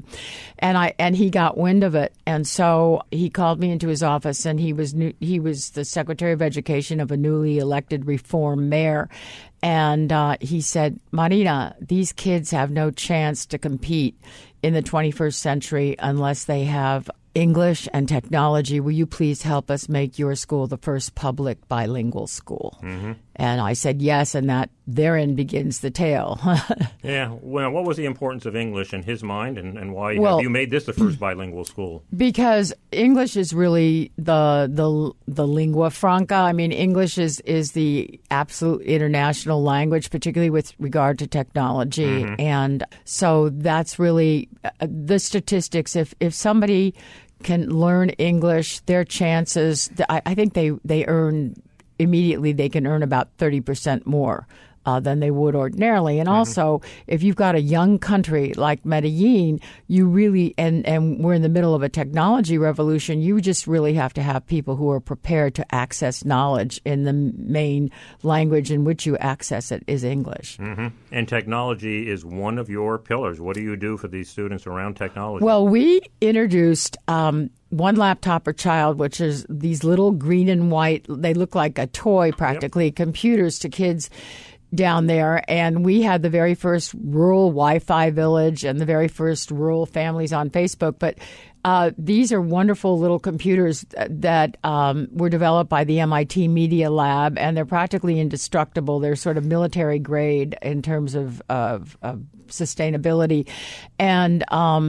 he got wind of it, and so he called me into his office, and he was the Secretary of Education of a newly newly elected reform mayor. And he said, Marina, these kids have no chance to compete in the 21st century unless they have English and technology. Will you please help us make your school the first public bilingual school? Mm-hmm. And I said yes, and that therein begins the tale. Yeah. Well, what was the importance of English in his mind, and why have you made this the first bilingual school? Because English is really the lingua franca. I mean, English is the absolute international language, particularly with regard to technology. Mm-hmm. And so that's really the statistics. If somebody can learn English, their chances, I think they earn immediately, they can earn about 30% more than they would ordinarily. And also, if you've got a young country like Medellin, you really, and we're in the middle of a technology revolution, you just really have to have people who are prepared to access knowledge in the main language in which you access it is English. Mm-hmm. And technology is one of your pillars. What do you do for these students around technology? Well, we introduced one laptop per child, which is these little green and white, they look like a toy practically, computers to kids down there. And we had the very first rural Wi-Fi village and the very first rural families on Facebook. But these are wonderful little computers that were developed by the MIT Media Lab, and they're practically indestructible. They're sort of military grade in terms of sustainability. And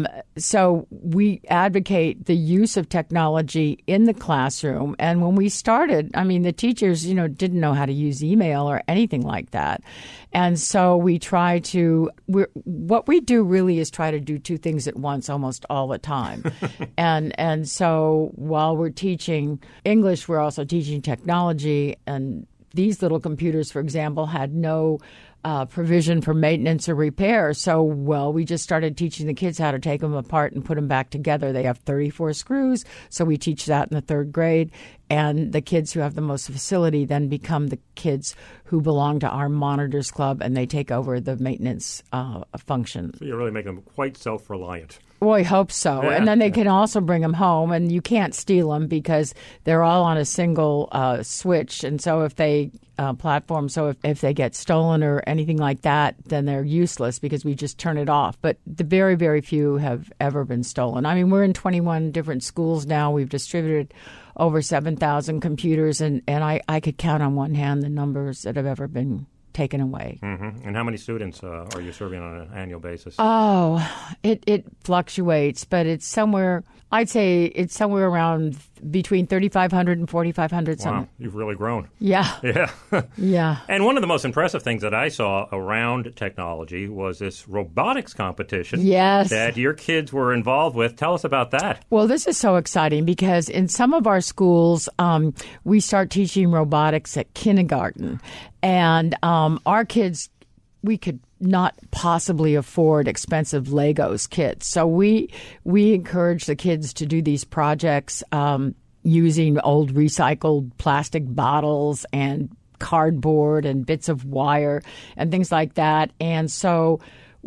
so we advocate the use of technology in the classroom. And when we started, I mean, the teachers, didn't know how to use email or anything like that. And so we try to, what we do really is try to do two things at once almost all the time. And so while we're teaching English, we're also teaching technology. And these little computers, for example, had no provision for maintenance or repair. So, we just started teaching the kids how to take them apart and put them back together. They have 34 screws, so we teach that in the third grade. And the kids who have the most facility then become the kids who belong to our Monitors Club, and they take over the maintenance function. So you're really making them quite self-reliant. Well, I hope so. Yeah. And then they can also bring them home, and you can't steal them because they're all on a single switch. And so if they if they get stolen or anything like that, then they're useless because we just turn it off. But the very, very few have ever been stolen. I mean, we're in 21 different schools now. We've distributed over 7,000 computers, and I could count on one hand the numbers that have ever been taken away. Mm-hmm. And how many students are you serving on an annual basis? Oh, it fluctuates, but it's somewhere, I'd say it's somewhere around between 3,500 and 4,500. Wow, you've really grown. Yeah. Yeah. Yeah. And one of the most impressive things that I saw around technology was this robotics competition that your kids were involved with. Tell us about that. Well, this is so exciting because in some of our schools, we start teaching robotics at kindergarten. And our kids, we could not possibly afford expensive Legos kits. So we encourage the kids to do these projects using old recycled plastic bottles and cardboard and bits of wire and things like that. And so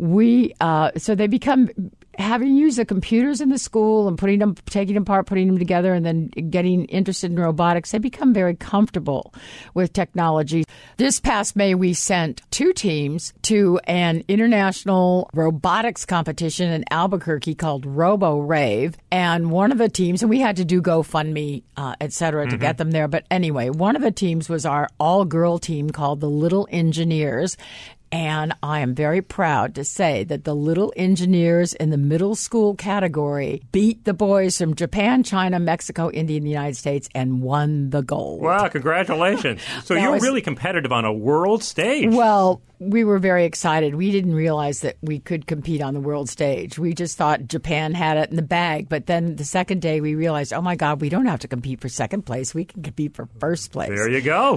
so they become, having used the computers in the school and taking them apart, putting them together, and then getting interested in robotics, they become very comfortable with technology. This past May, we sent 2 teams to an international robotics competition in Albuquerque called RoboRave. And one of the teams, and we had to do GoFundMe, et cetera, to get them there. But anyway, one of the teams was our all-girl team called the Little Engineers. And I am very proud to say that the Little Engineers in the middle school category beat the boys from Japan, China, Mexico, India, and the United States and won the gold. Wow, congratulations. So you're really competitive on a world stage. Well, we were very excited. We didn't realize that we could compete on the world stage. We just thought Japan had it in the bag. But then the second day we realized, oh, my God, we don't have to compete for second place. We can compete for first place. There you go.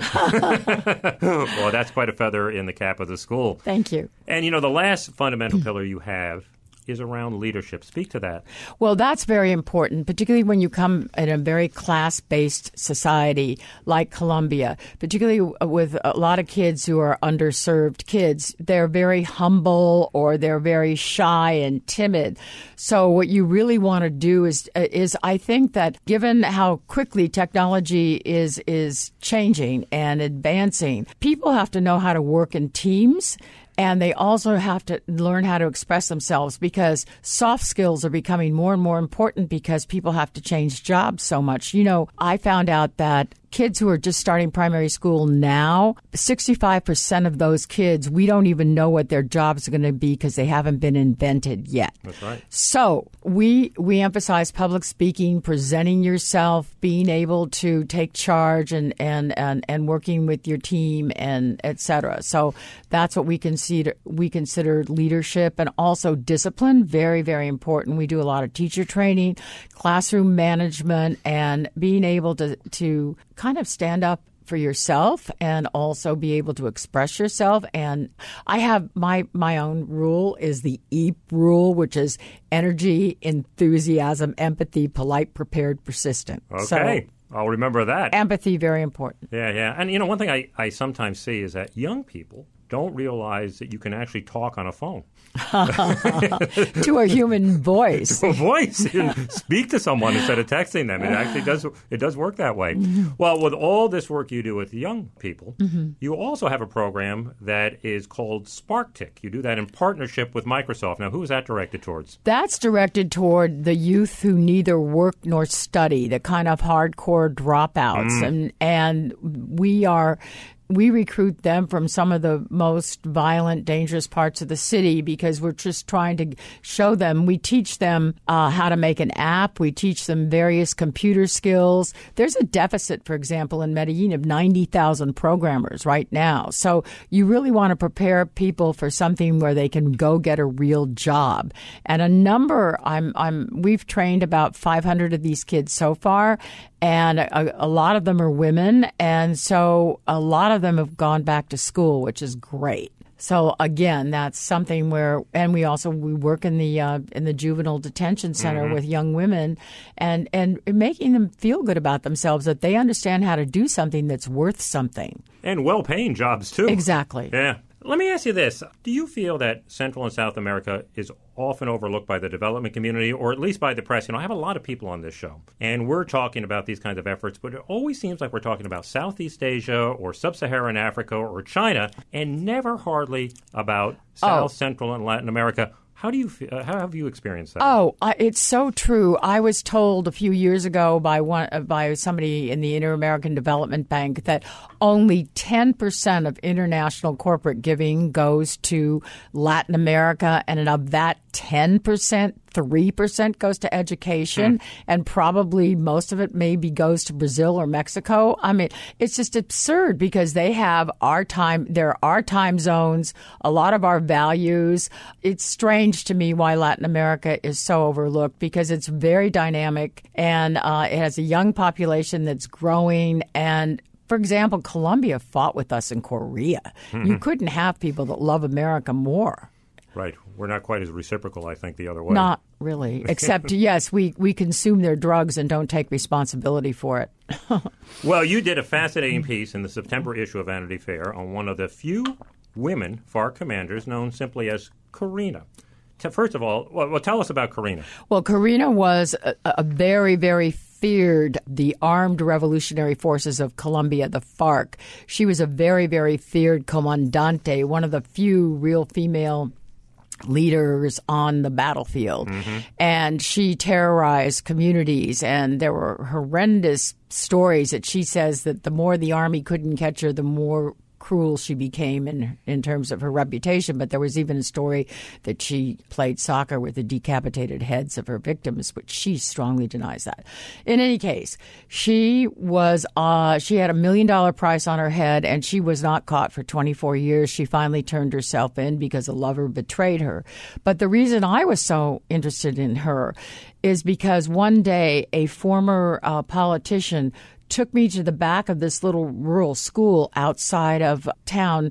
Well, that's quite a feather in the cap of the school. Thank you. And, the last fundamental pillar you have is around leadership. Speak to that. Well, that's very important, particularly when you come in a very class-based society like Columbia, particularly with a lot of kids who are underserved kids. They're very humble or they're very shy and timid. So what you really want to do is I think that given how quickly technology is changing and advancing, people have to know how to work in teams. And they also have to learn how to express themselves because soft skills are becoming more and more important because people have to change jobs so much. You know, I found out that kids who are just starting primary school now, 65% of those kids, we don't even know what their jobs are going to be because they haven't been invented yet. That's right. So we emphasize public speaking, presenting yourself, being able to take charge and working with your team and et cetera. So that's what we consider leadership, and also discipline, very, very important. We do a lot of teacher training, classroom management, and being able to kind of stand up for yourself and also be able to express yourself. And I have my own rule is the EAP rule, which is energy, enthusiasm, empathy, polite, prepared, persistent. Okay. So, I'll remember that. Empathy, very important. Yeah. And, you know, one thing I sometimes see is that young people don't realize that you can actually talk on a phone. To a human voice. To a voice. And speak to someone instead of texting them. It actually does work that way. Mm-hmm. Well, with all this work you do with young people, mm-hmm. you also have a program that is called SparkTick. You do that in partnership with Microsoft. Now, who is that directed towards? That's directed toward the youth who neither work nor study, the kind of hardcore dropouts. And we recruit them from some of the most violent, dangerous parts of the city because we're just trying to show them. We teach them how to make an app. We teach them various computer skills. There's a deficit, for example, in Medellin of 90,000 programmers right now. So you really want to prepare people for something where they can go get a real job. And a number, we've trained about 500 of these kids so far, and a lot of them are women, and so a lot of them have gone back to school, which is great. So again, that's something where, and we work in the juvenile detention center mm-hmm. with young women, and making them feel good about themselves, that they understand how to do something that's worth something. And well-paying jobs too. Exactly. Yeah. Let me ask you this. Do you feel that Central and South America is often overlooked by the development community, or at least by the press? You know, I have a lot of people on this show, and we're talking about these kinds of efforts, but it always seems like we're talking about Southeast Asia or Sub-Saharan Africa or China, and never hardly about South, Central, and Latin America. How have you experienced that? It's so true. I was told a few years ago by somebody in the Inter-American Development Bank that only 10% of international corporate giving goes to Latin America, and of that 10%, 3% goes to education, and probably most of it maybe goes to Brazil or Mexico. I mean, it's just absurd because they have our time. There are our time zones, a lot of our values. It's strange to me why Latin America is so overlooked because it's very dynamic and it has a young population that's growing. And for example, Colombia fought with us in Korea. Mm-hmm. You couldn't have people that love America more. Right. We're not quite as reciprocal, I think, the other way. Not really. Except, yes, we consume their drugs and don't take responsibility for it. Well, you did a fascinating piece in the September issue of Vanity Fair on one of the few women FARC commanders known simply as Karina. First of all, tell us about Karina. Well, Karina was a very, very feared the Armed Revolutionary Forces of Colombia, the FARC. She was a very, very feared comandante, one of the few real female leaders on the battlefield. Mm-hmm. And she terrorized communities, and there were horrendous stories that she says that the more the army couldn't catch her, the more cruel she became in terms of her reputation. But there was even a story that she played soccer with the decapitated heads of her victims, which she strongly denies that. In any case, she had $1 million price on her head, and she was not caught for 24 years. She finally turned herself in because a lover betrayed her. But the reason I was so interested in her is because one day a former politician took me to the back of this little rural school outside of town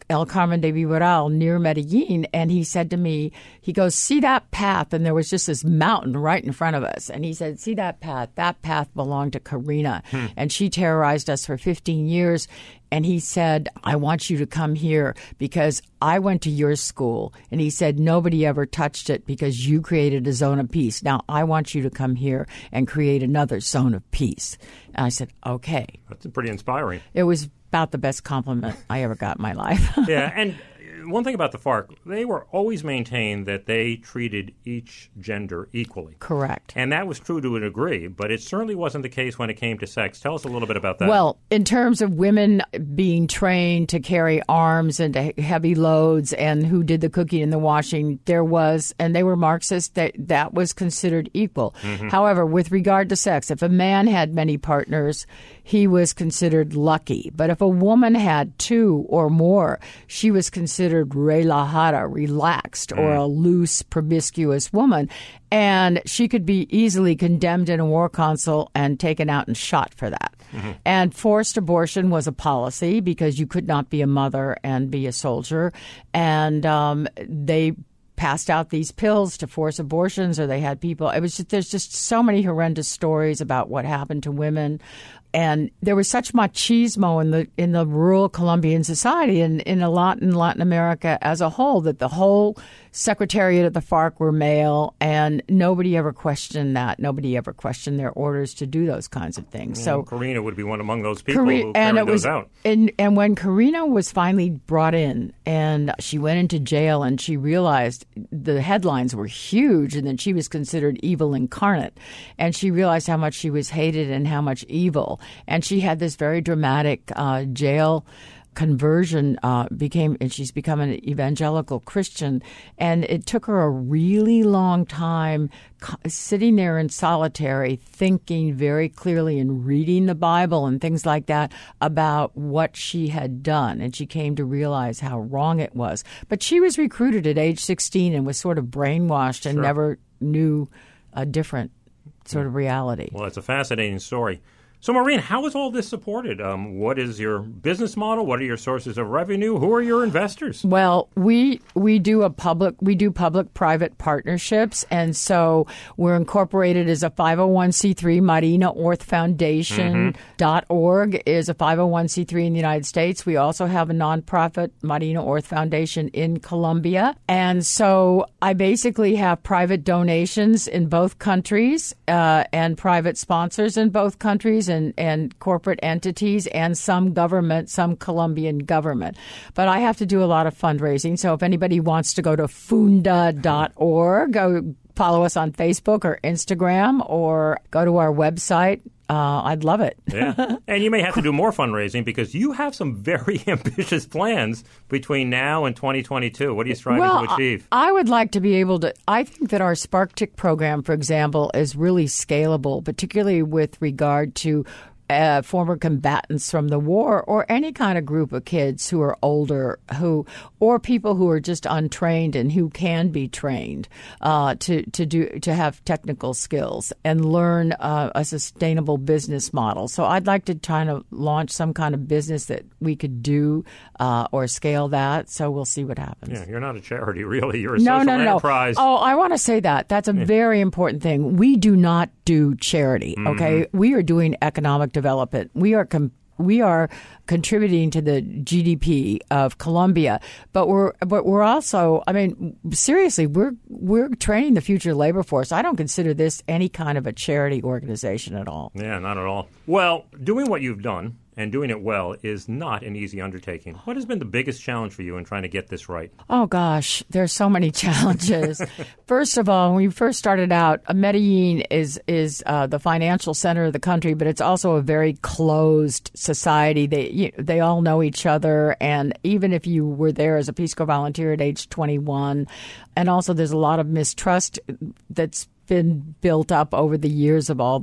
El Carmen de Viboral near Medellin, and he said to me, he goes, see that path? And there was just this mountain right in front of us. And he said, see that path? That path belonged to Karina, and she terrorized us for 15 years. And he said, I want you to come here because I went to your school. And he said, nobody ever touched it because you created a zone of peace. Now I want you to come here and create another zone of peace. And I said, okay. That's pretty inspiring. It was about the best compliment I ever got in my life. Yeah, and one thing about the FARC, they were always maintained that they treated each gender equally. Correct. And that was true to a degree, but it certainly wasn't the case when it came to sex. Tell us a little bit about that. Well, in terms of women being trained to carry arms and to heavy loads and who did the cooking and the washing, there was, and they were Marxists, that was considered equal. Mm-hmm. However, with regard to sex, if a man had many partners, he was considered lucky. But if a woman had two or more, she was considered relajada, relaxed, or a loose, promiscuous woman. And she could be easily condemned in a war council and taken out and shot for that. Mm-hmm. And forced abortion was a policy because you could not be a mother and be a soldier. And they passed out these pills to force abortions, or they had people. It was just, there's just so many horrendous stories about what happened to women. And there was such machismo in the rural Colombian society and in Latin America as a whole that the whole secretariat of the FARC were male, and nobody ever questioned that. Nobody ever questioned their orders to do those kinds of things. So Karina would be one among those people who carried those out. And when Karina was finally brought in and she went into jail and she realized the headlines were huge and that she was considered evil incarnate, and she realized how much she was hated and how much evil. And she had this very dramatic jail conversion, and she's become an evangelical Christian. And it took her a really long time sitting there in solitary, thinking very clearly and reading the Bible and things like that about what she had done. And she came to realize how wrong it was. But she was recruited at age 16 and was sort of brainwashed and never knew a different sort of reality. Well, it's a fascinating story. So, Maureen, how is all this supported? What is your business model? What are your sources of revenue? Who are your investors? Well, we do public-private partnerships, and so we're incorporated as a 501c3. Marina Orth Foundation.org is a 501c3 in the United States. We also have a nonprofit, Marina Orth Foundation, in Colombia. And so I basically have private donations in both countries and private sponsors in both countries, and corporate entities, and some government, some Colombian government. But I have to do a lot of fundraising. So if anybody wants to go to funda.org, go follow us on Facebook or Instagram, or go to our website. I'd love it. Yeah. And you may have to do more fundraising because you have some very ambitious plans between now and 2022. What are you striving to achieve? I would like to be able to. I think that our SparkTick program, for example, is really scalable, particularly with regard to former combatants from the war, or any kind of group of kids who are older, or people who are just untrained and who can be trained to have technical skills and learn a sustainable business model. So I'd like to try to launch some kind of business that we could do or scale that. So we'll see what happens. Yeah, you're not a charity, really. You're a social enterprise. Oh, I want to say that. That's a very important thing. We do not do charity. Okay, we are doing economic development. We are contributing to the GDP of Colombia, but we're also, I mean, seriously, we're training the future labor force. I don't consider this any kind of a charity organization at all. Yeah, not at all. Well, doing what you've done and doing it well is not an easy undertaking. What has been the biggest challenge for you in trying to get this right? Oh, gosh, there's so many challenges. First of all, when we first started out, Medellin is the financial center of the country, but it's also a very closed society. They all know each other, and even if you were there as a Peace Corps volunteer at age 21, and also there's a lot of mistrust that's been built up over the years of all the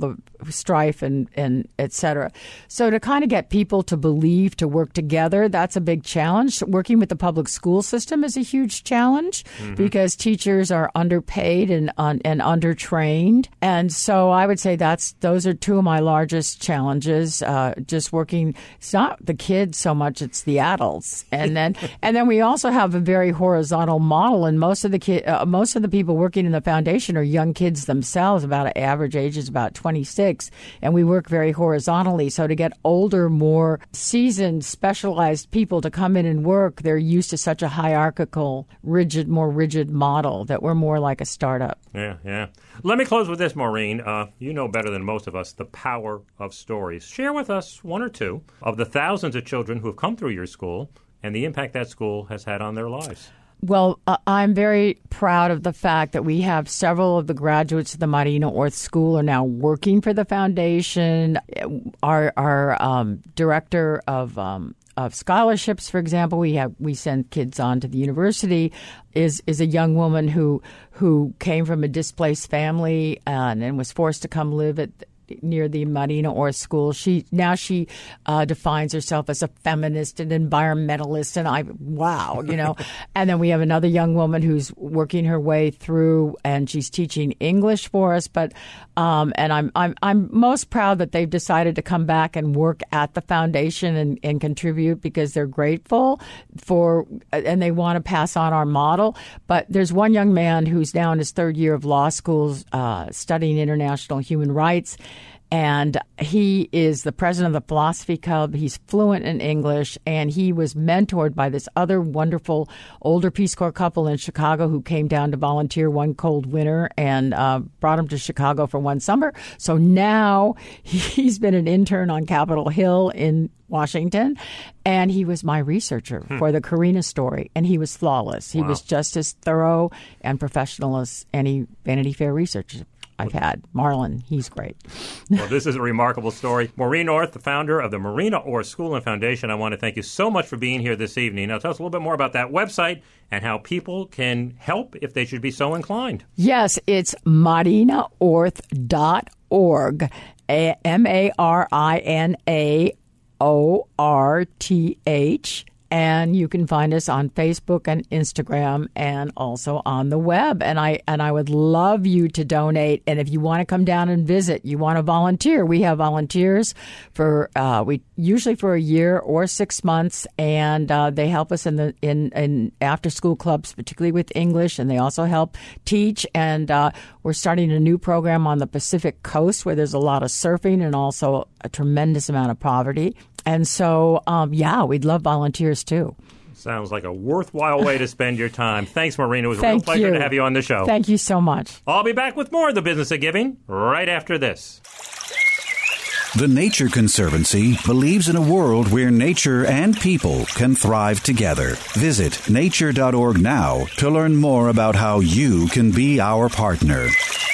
strife and et cetera. So to kind of get people to believe, to work together, that's a big challenge. Working with the public school system is a huge challenge because teachers are underpaid and undertrained. And so I would say those are two of my largest challenges. Just working, it's not the kids so much, it's the adults. And then we also have a very horizontal model, and most of the people working in the foundation are young kids themselves. About an average age is about 26, and we work very horizontally. So to get older, more seasoned, specialized people to come in and work, they're used to such a hierarchical, more rigid model that we're more like a startup. Yeah. Let me close with this, Maureen. You know better than most of us the power of stories. Share with us one or two of the thousands of children who have come through your school and the impact that school has had on their lives. Well, I'm very proud of the fact that we have several of the graduates of the Marina Orth School are now working for the foundation. Our director of scholarships, for example, we send kids on to the university, is a young woman who came from a displaced family and was forced to come live near the Marina Orth School. She defines herself as a feminist and environmentalist, and And then we have another young woman who's working her way through, and she's teaching English for us. But and I'm most proud that they've decided to come back and work at the foundation and contribute because they're grateful and they want to pass on our model. But there's one young man who's now in his third year of law school, studying international human rights. And he is the president of the Philosophy Club. He's fluent in English, and he was mentored by this other wonderful older Peace Corps couple in Chicago who came down to volunteer one cold winter and brought him to Chicago for one summer. So now he's been an intern on Capitol Hill in Washington, and he was my researcher for the Karina story, and he was flawless. He was just as thorough and professional as any Vanity Fair researcher I've had. Marlon, he's great. Well, this is a remarkable story. Maureen Orth, the founder of the Marina Orth School and Foundation, I want to thank you so much for being here this evening. Now, tell us a little bit more about that website and how people can help if they should be so inclined. Yes, it's marinaorth.org, MarinaOrth. And you can find us on Facebook and Instagram and also on the web. And I would love you to donate. And if you want to come down and visit, you want to volunteer, we have volunteers for usually for a year or 6 months, and they help us in after school clubs, particularly with English, and they also help teach. And we're starting a new program on the Pacific Coast where there's a lot of surfing and also a tremendous amount of poverty. And so, we'd love volunteers, too. Sounds like a worthwhile way to spend your time. Thanks, Maureen. It was a real pleasure to have you on the show. Thank you so much. I'll be back with more of The Business of Giving right after this. The Nature Conservancy believes in a world where nature and people can thrive together. Visit nature.org now to learn more about how you can be our partner.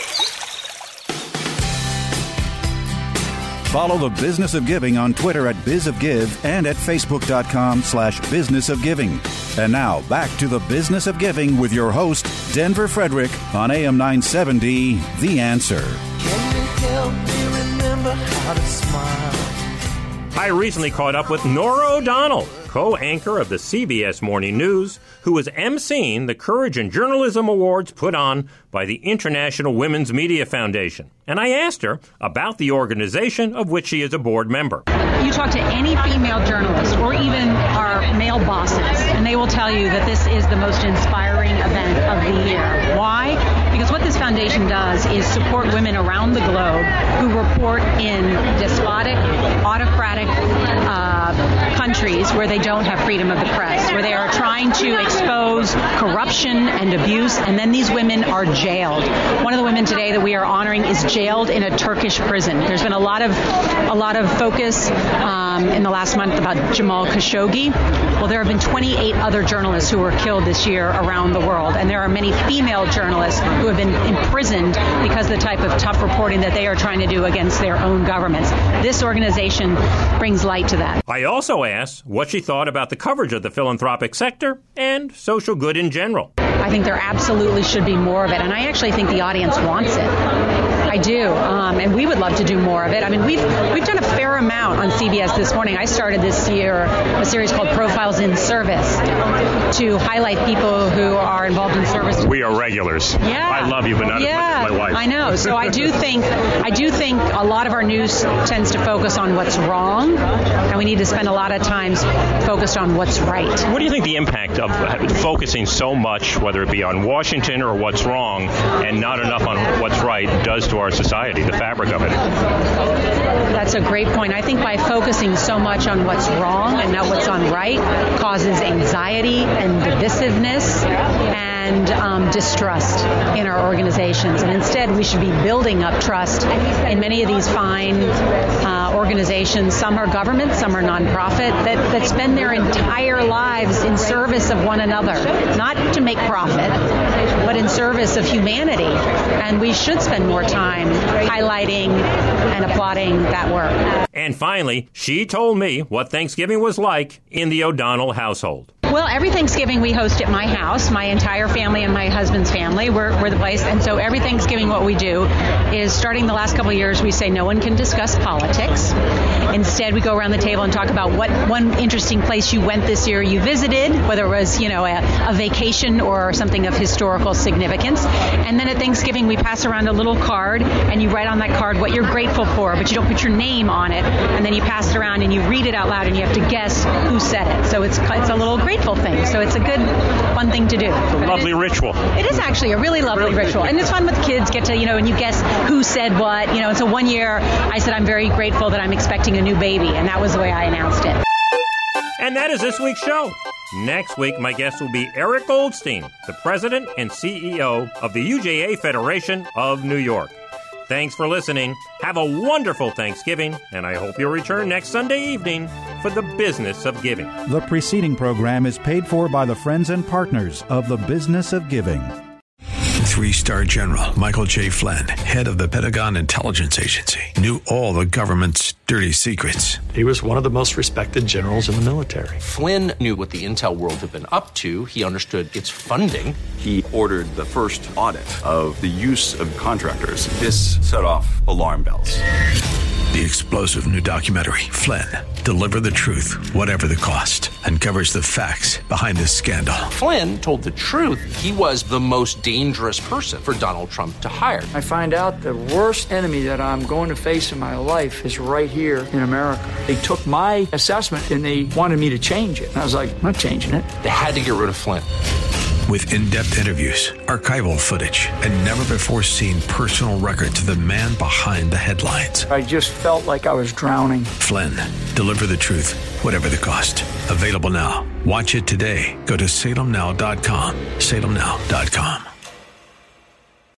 Follow The Business of Giving on Twitter at BizOfGive and at Facebook.com/BusinessOfGiving. And now, back to The Business of Giving with your host, Denver Frederick, on AM 970, The Answer. Can you help me remember how to smile? I recently caught up with Norah O'Donnell, co-anchor of the CBS Morning News, who was emceeing the Courage in Journalism Awards put on by the International Women's Media Foundation. And I asked her about the organization of which she is a board member. You talk to any female journalist or even our male bosses, and they will tell you that this is the most inspiring event of the year. Why? Because what this foundation does is support women around the globe who report in despotic, autocratic countries where they don't have freedom of the press, where they are trying to expose corruption and abuse, and then these women are jailed. One of the women today that we are honoring is jailed in a Turkish prison. There's been a lot of focus in the last month about Jamal Khashoggi. Well, there have been 28 other journalists who were killed this year around the world, and there are many female journalists who have been imprisoned because of the type of tough reporting that they are trying to do against their own governments. This organization brings light to that. I also asked what she thought about the coverage of the philanthropic sector and social good in general. I think there absolutely should be more of it, and I actually think the audience wants it. I do, and we would love to do more of it. I mean, we've done a fair amount on CBS This Morning. I started this year a series called Profiles in Service to highlight people who are involved in service. We are regulars. Yeah. I love you, but not as much as my wife. I know. So I do think a lot of our news tends to focus on what's wrong, and we need to spend a lot of time focused on what's right. What do you think the impact of focusing so much, whether it be on Washington or what's wrong, and not enough on what's right, does to our society, the fabric of it? That's a great point. I think by focusing so much on what's wrong and not what's on right causes anxiety and divisiveness and distrust in our organizations. And instead, we should be building up trust in many of these fine organizations. Some are government, some are nonprofit, that spend their entire lives in service of one another, not to make profit, but in service of humanity. And we should spend more time highlighting and applauding that work. And finally, she told me what Thanksgiving was like in the O'Donnell household. Well, every Thanksgiving we host at my house. My entire family and my husband's family, we're the place. And so every Thanksgiving what we do is, starting the last couple of years, we say no one can discuss politics. Instead, we go around the table and talk about what one interesting place you went this year you visited, whether it was, a vacation or something of historical significance. And then at Thanksgiving, we pass around a little card, and you write on that card what you're grateful for, but you don't put your name on it. And then you pass it around and you read it out loud, and you have to guess who said it. So it's a little grateful thing. So it's a good, fun thing to do. It's a lovely ritual. It is actually a really lovely ritual. And it's fun with kids, get to, and you guess who said what. And so one year I said I'm very grateful that I'm expecting a new baby, and that was the way I announced it. And that is this week's show. Next week, my guest will be Eric Goldstein, the president and CEO of the UJA Federation of New York. Thanks for listening. Have a wonderful Thanksgiving, and I hope you'll return next Sunday evening for the Business of Giving. The preceding program is paid for by the friends and partners of the Business of Giving. 3-star General Michael J. Flynn, head of the Pentagon Intelligence Agency, knew all the government's dirty secrets. He was one of the most respected generals in the military. Flynn knew what the intel world had been up to. He understood its funding. He ordered the first audit of the use of contractors. This set off alarm bells. The explosive new documentary, Flynn, Deliver the Truth, Whatever the Cost, uncovers the facts behind this scandal. Flynn told the truth. He was the most dangerous person for Donald Trump to hire. I find out the worst enemy that I'm going to face in my life is right here in America. They took my assessment and they wanted me to change it. And I was like, I'm not changing it. They had to get rid of Flynn. With in-depth interviews, archival footage, and never-before-seen personal records of the man behind the headlines. I just felt like I was drowning. Flynn, Deliver the Truth, Whatever the Cost. Available now. Watch it today. Go to salemnow.com. salemnow.com.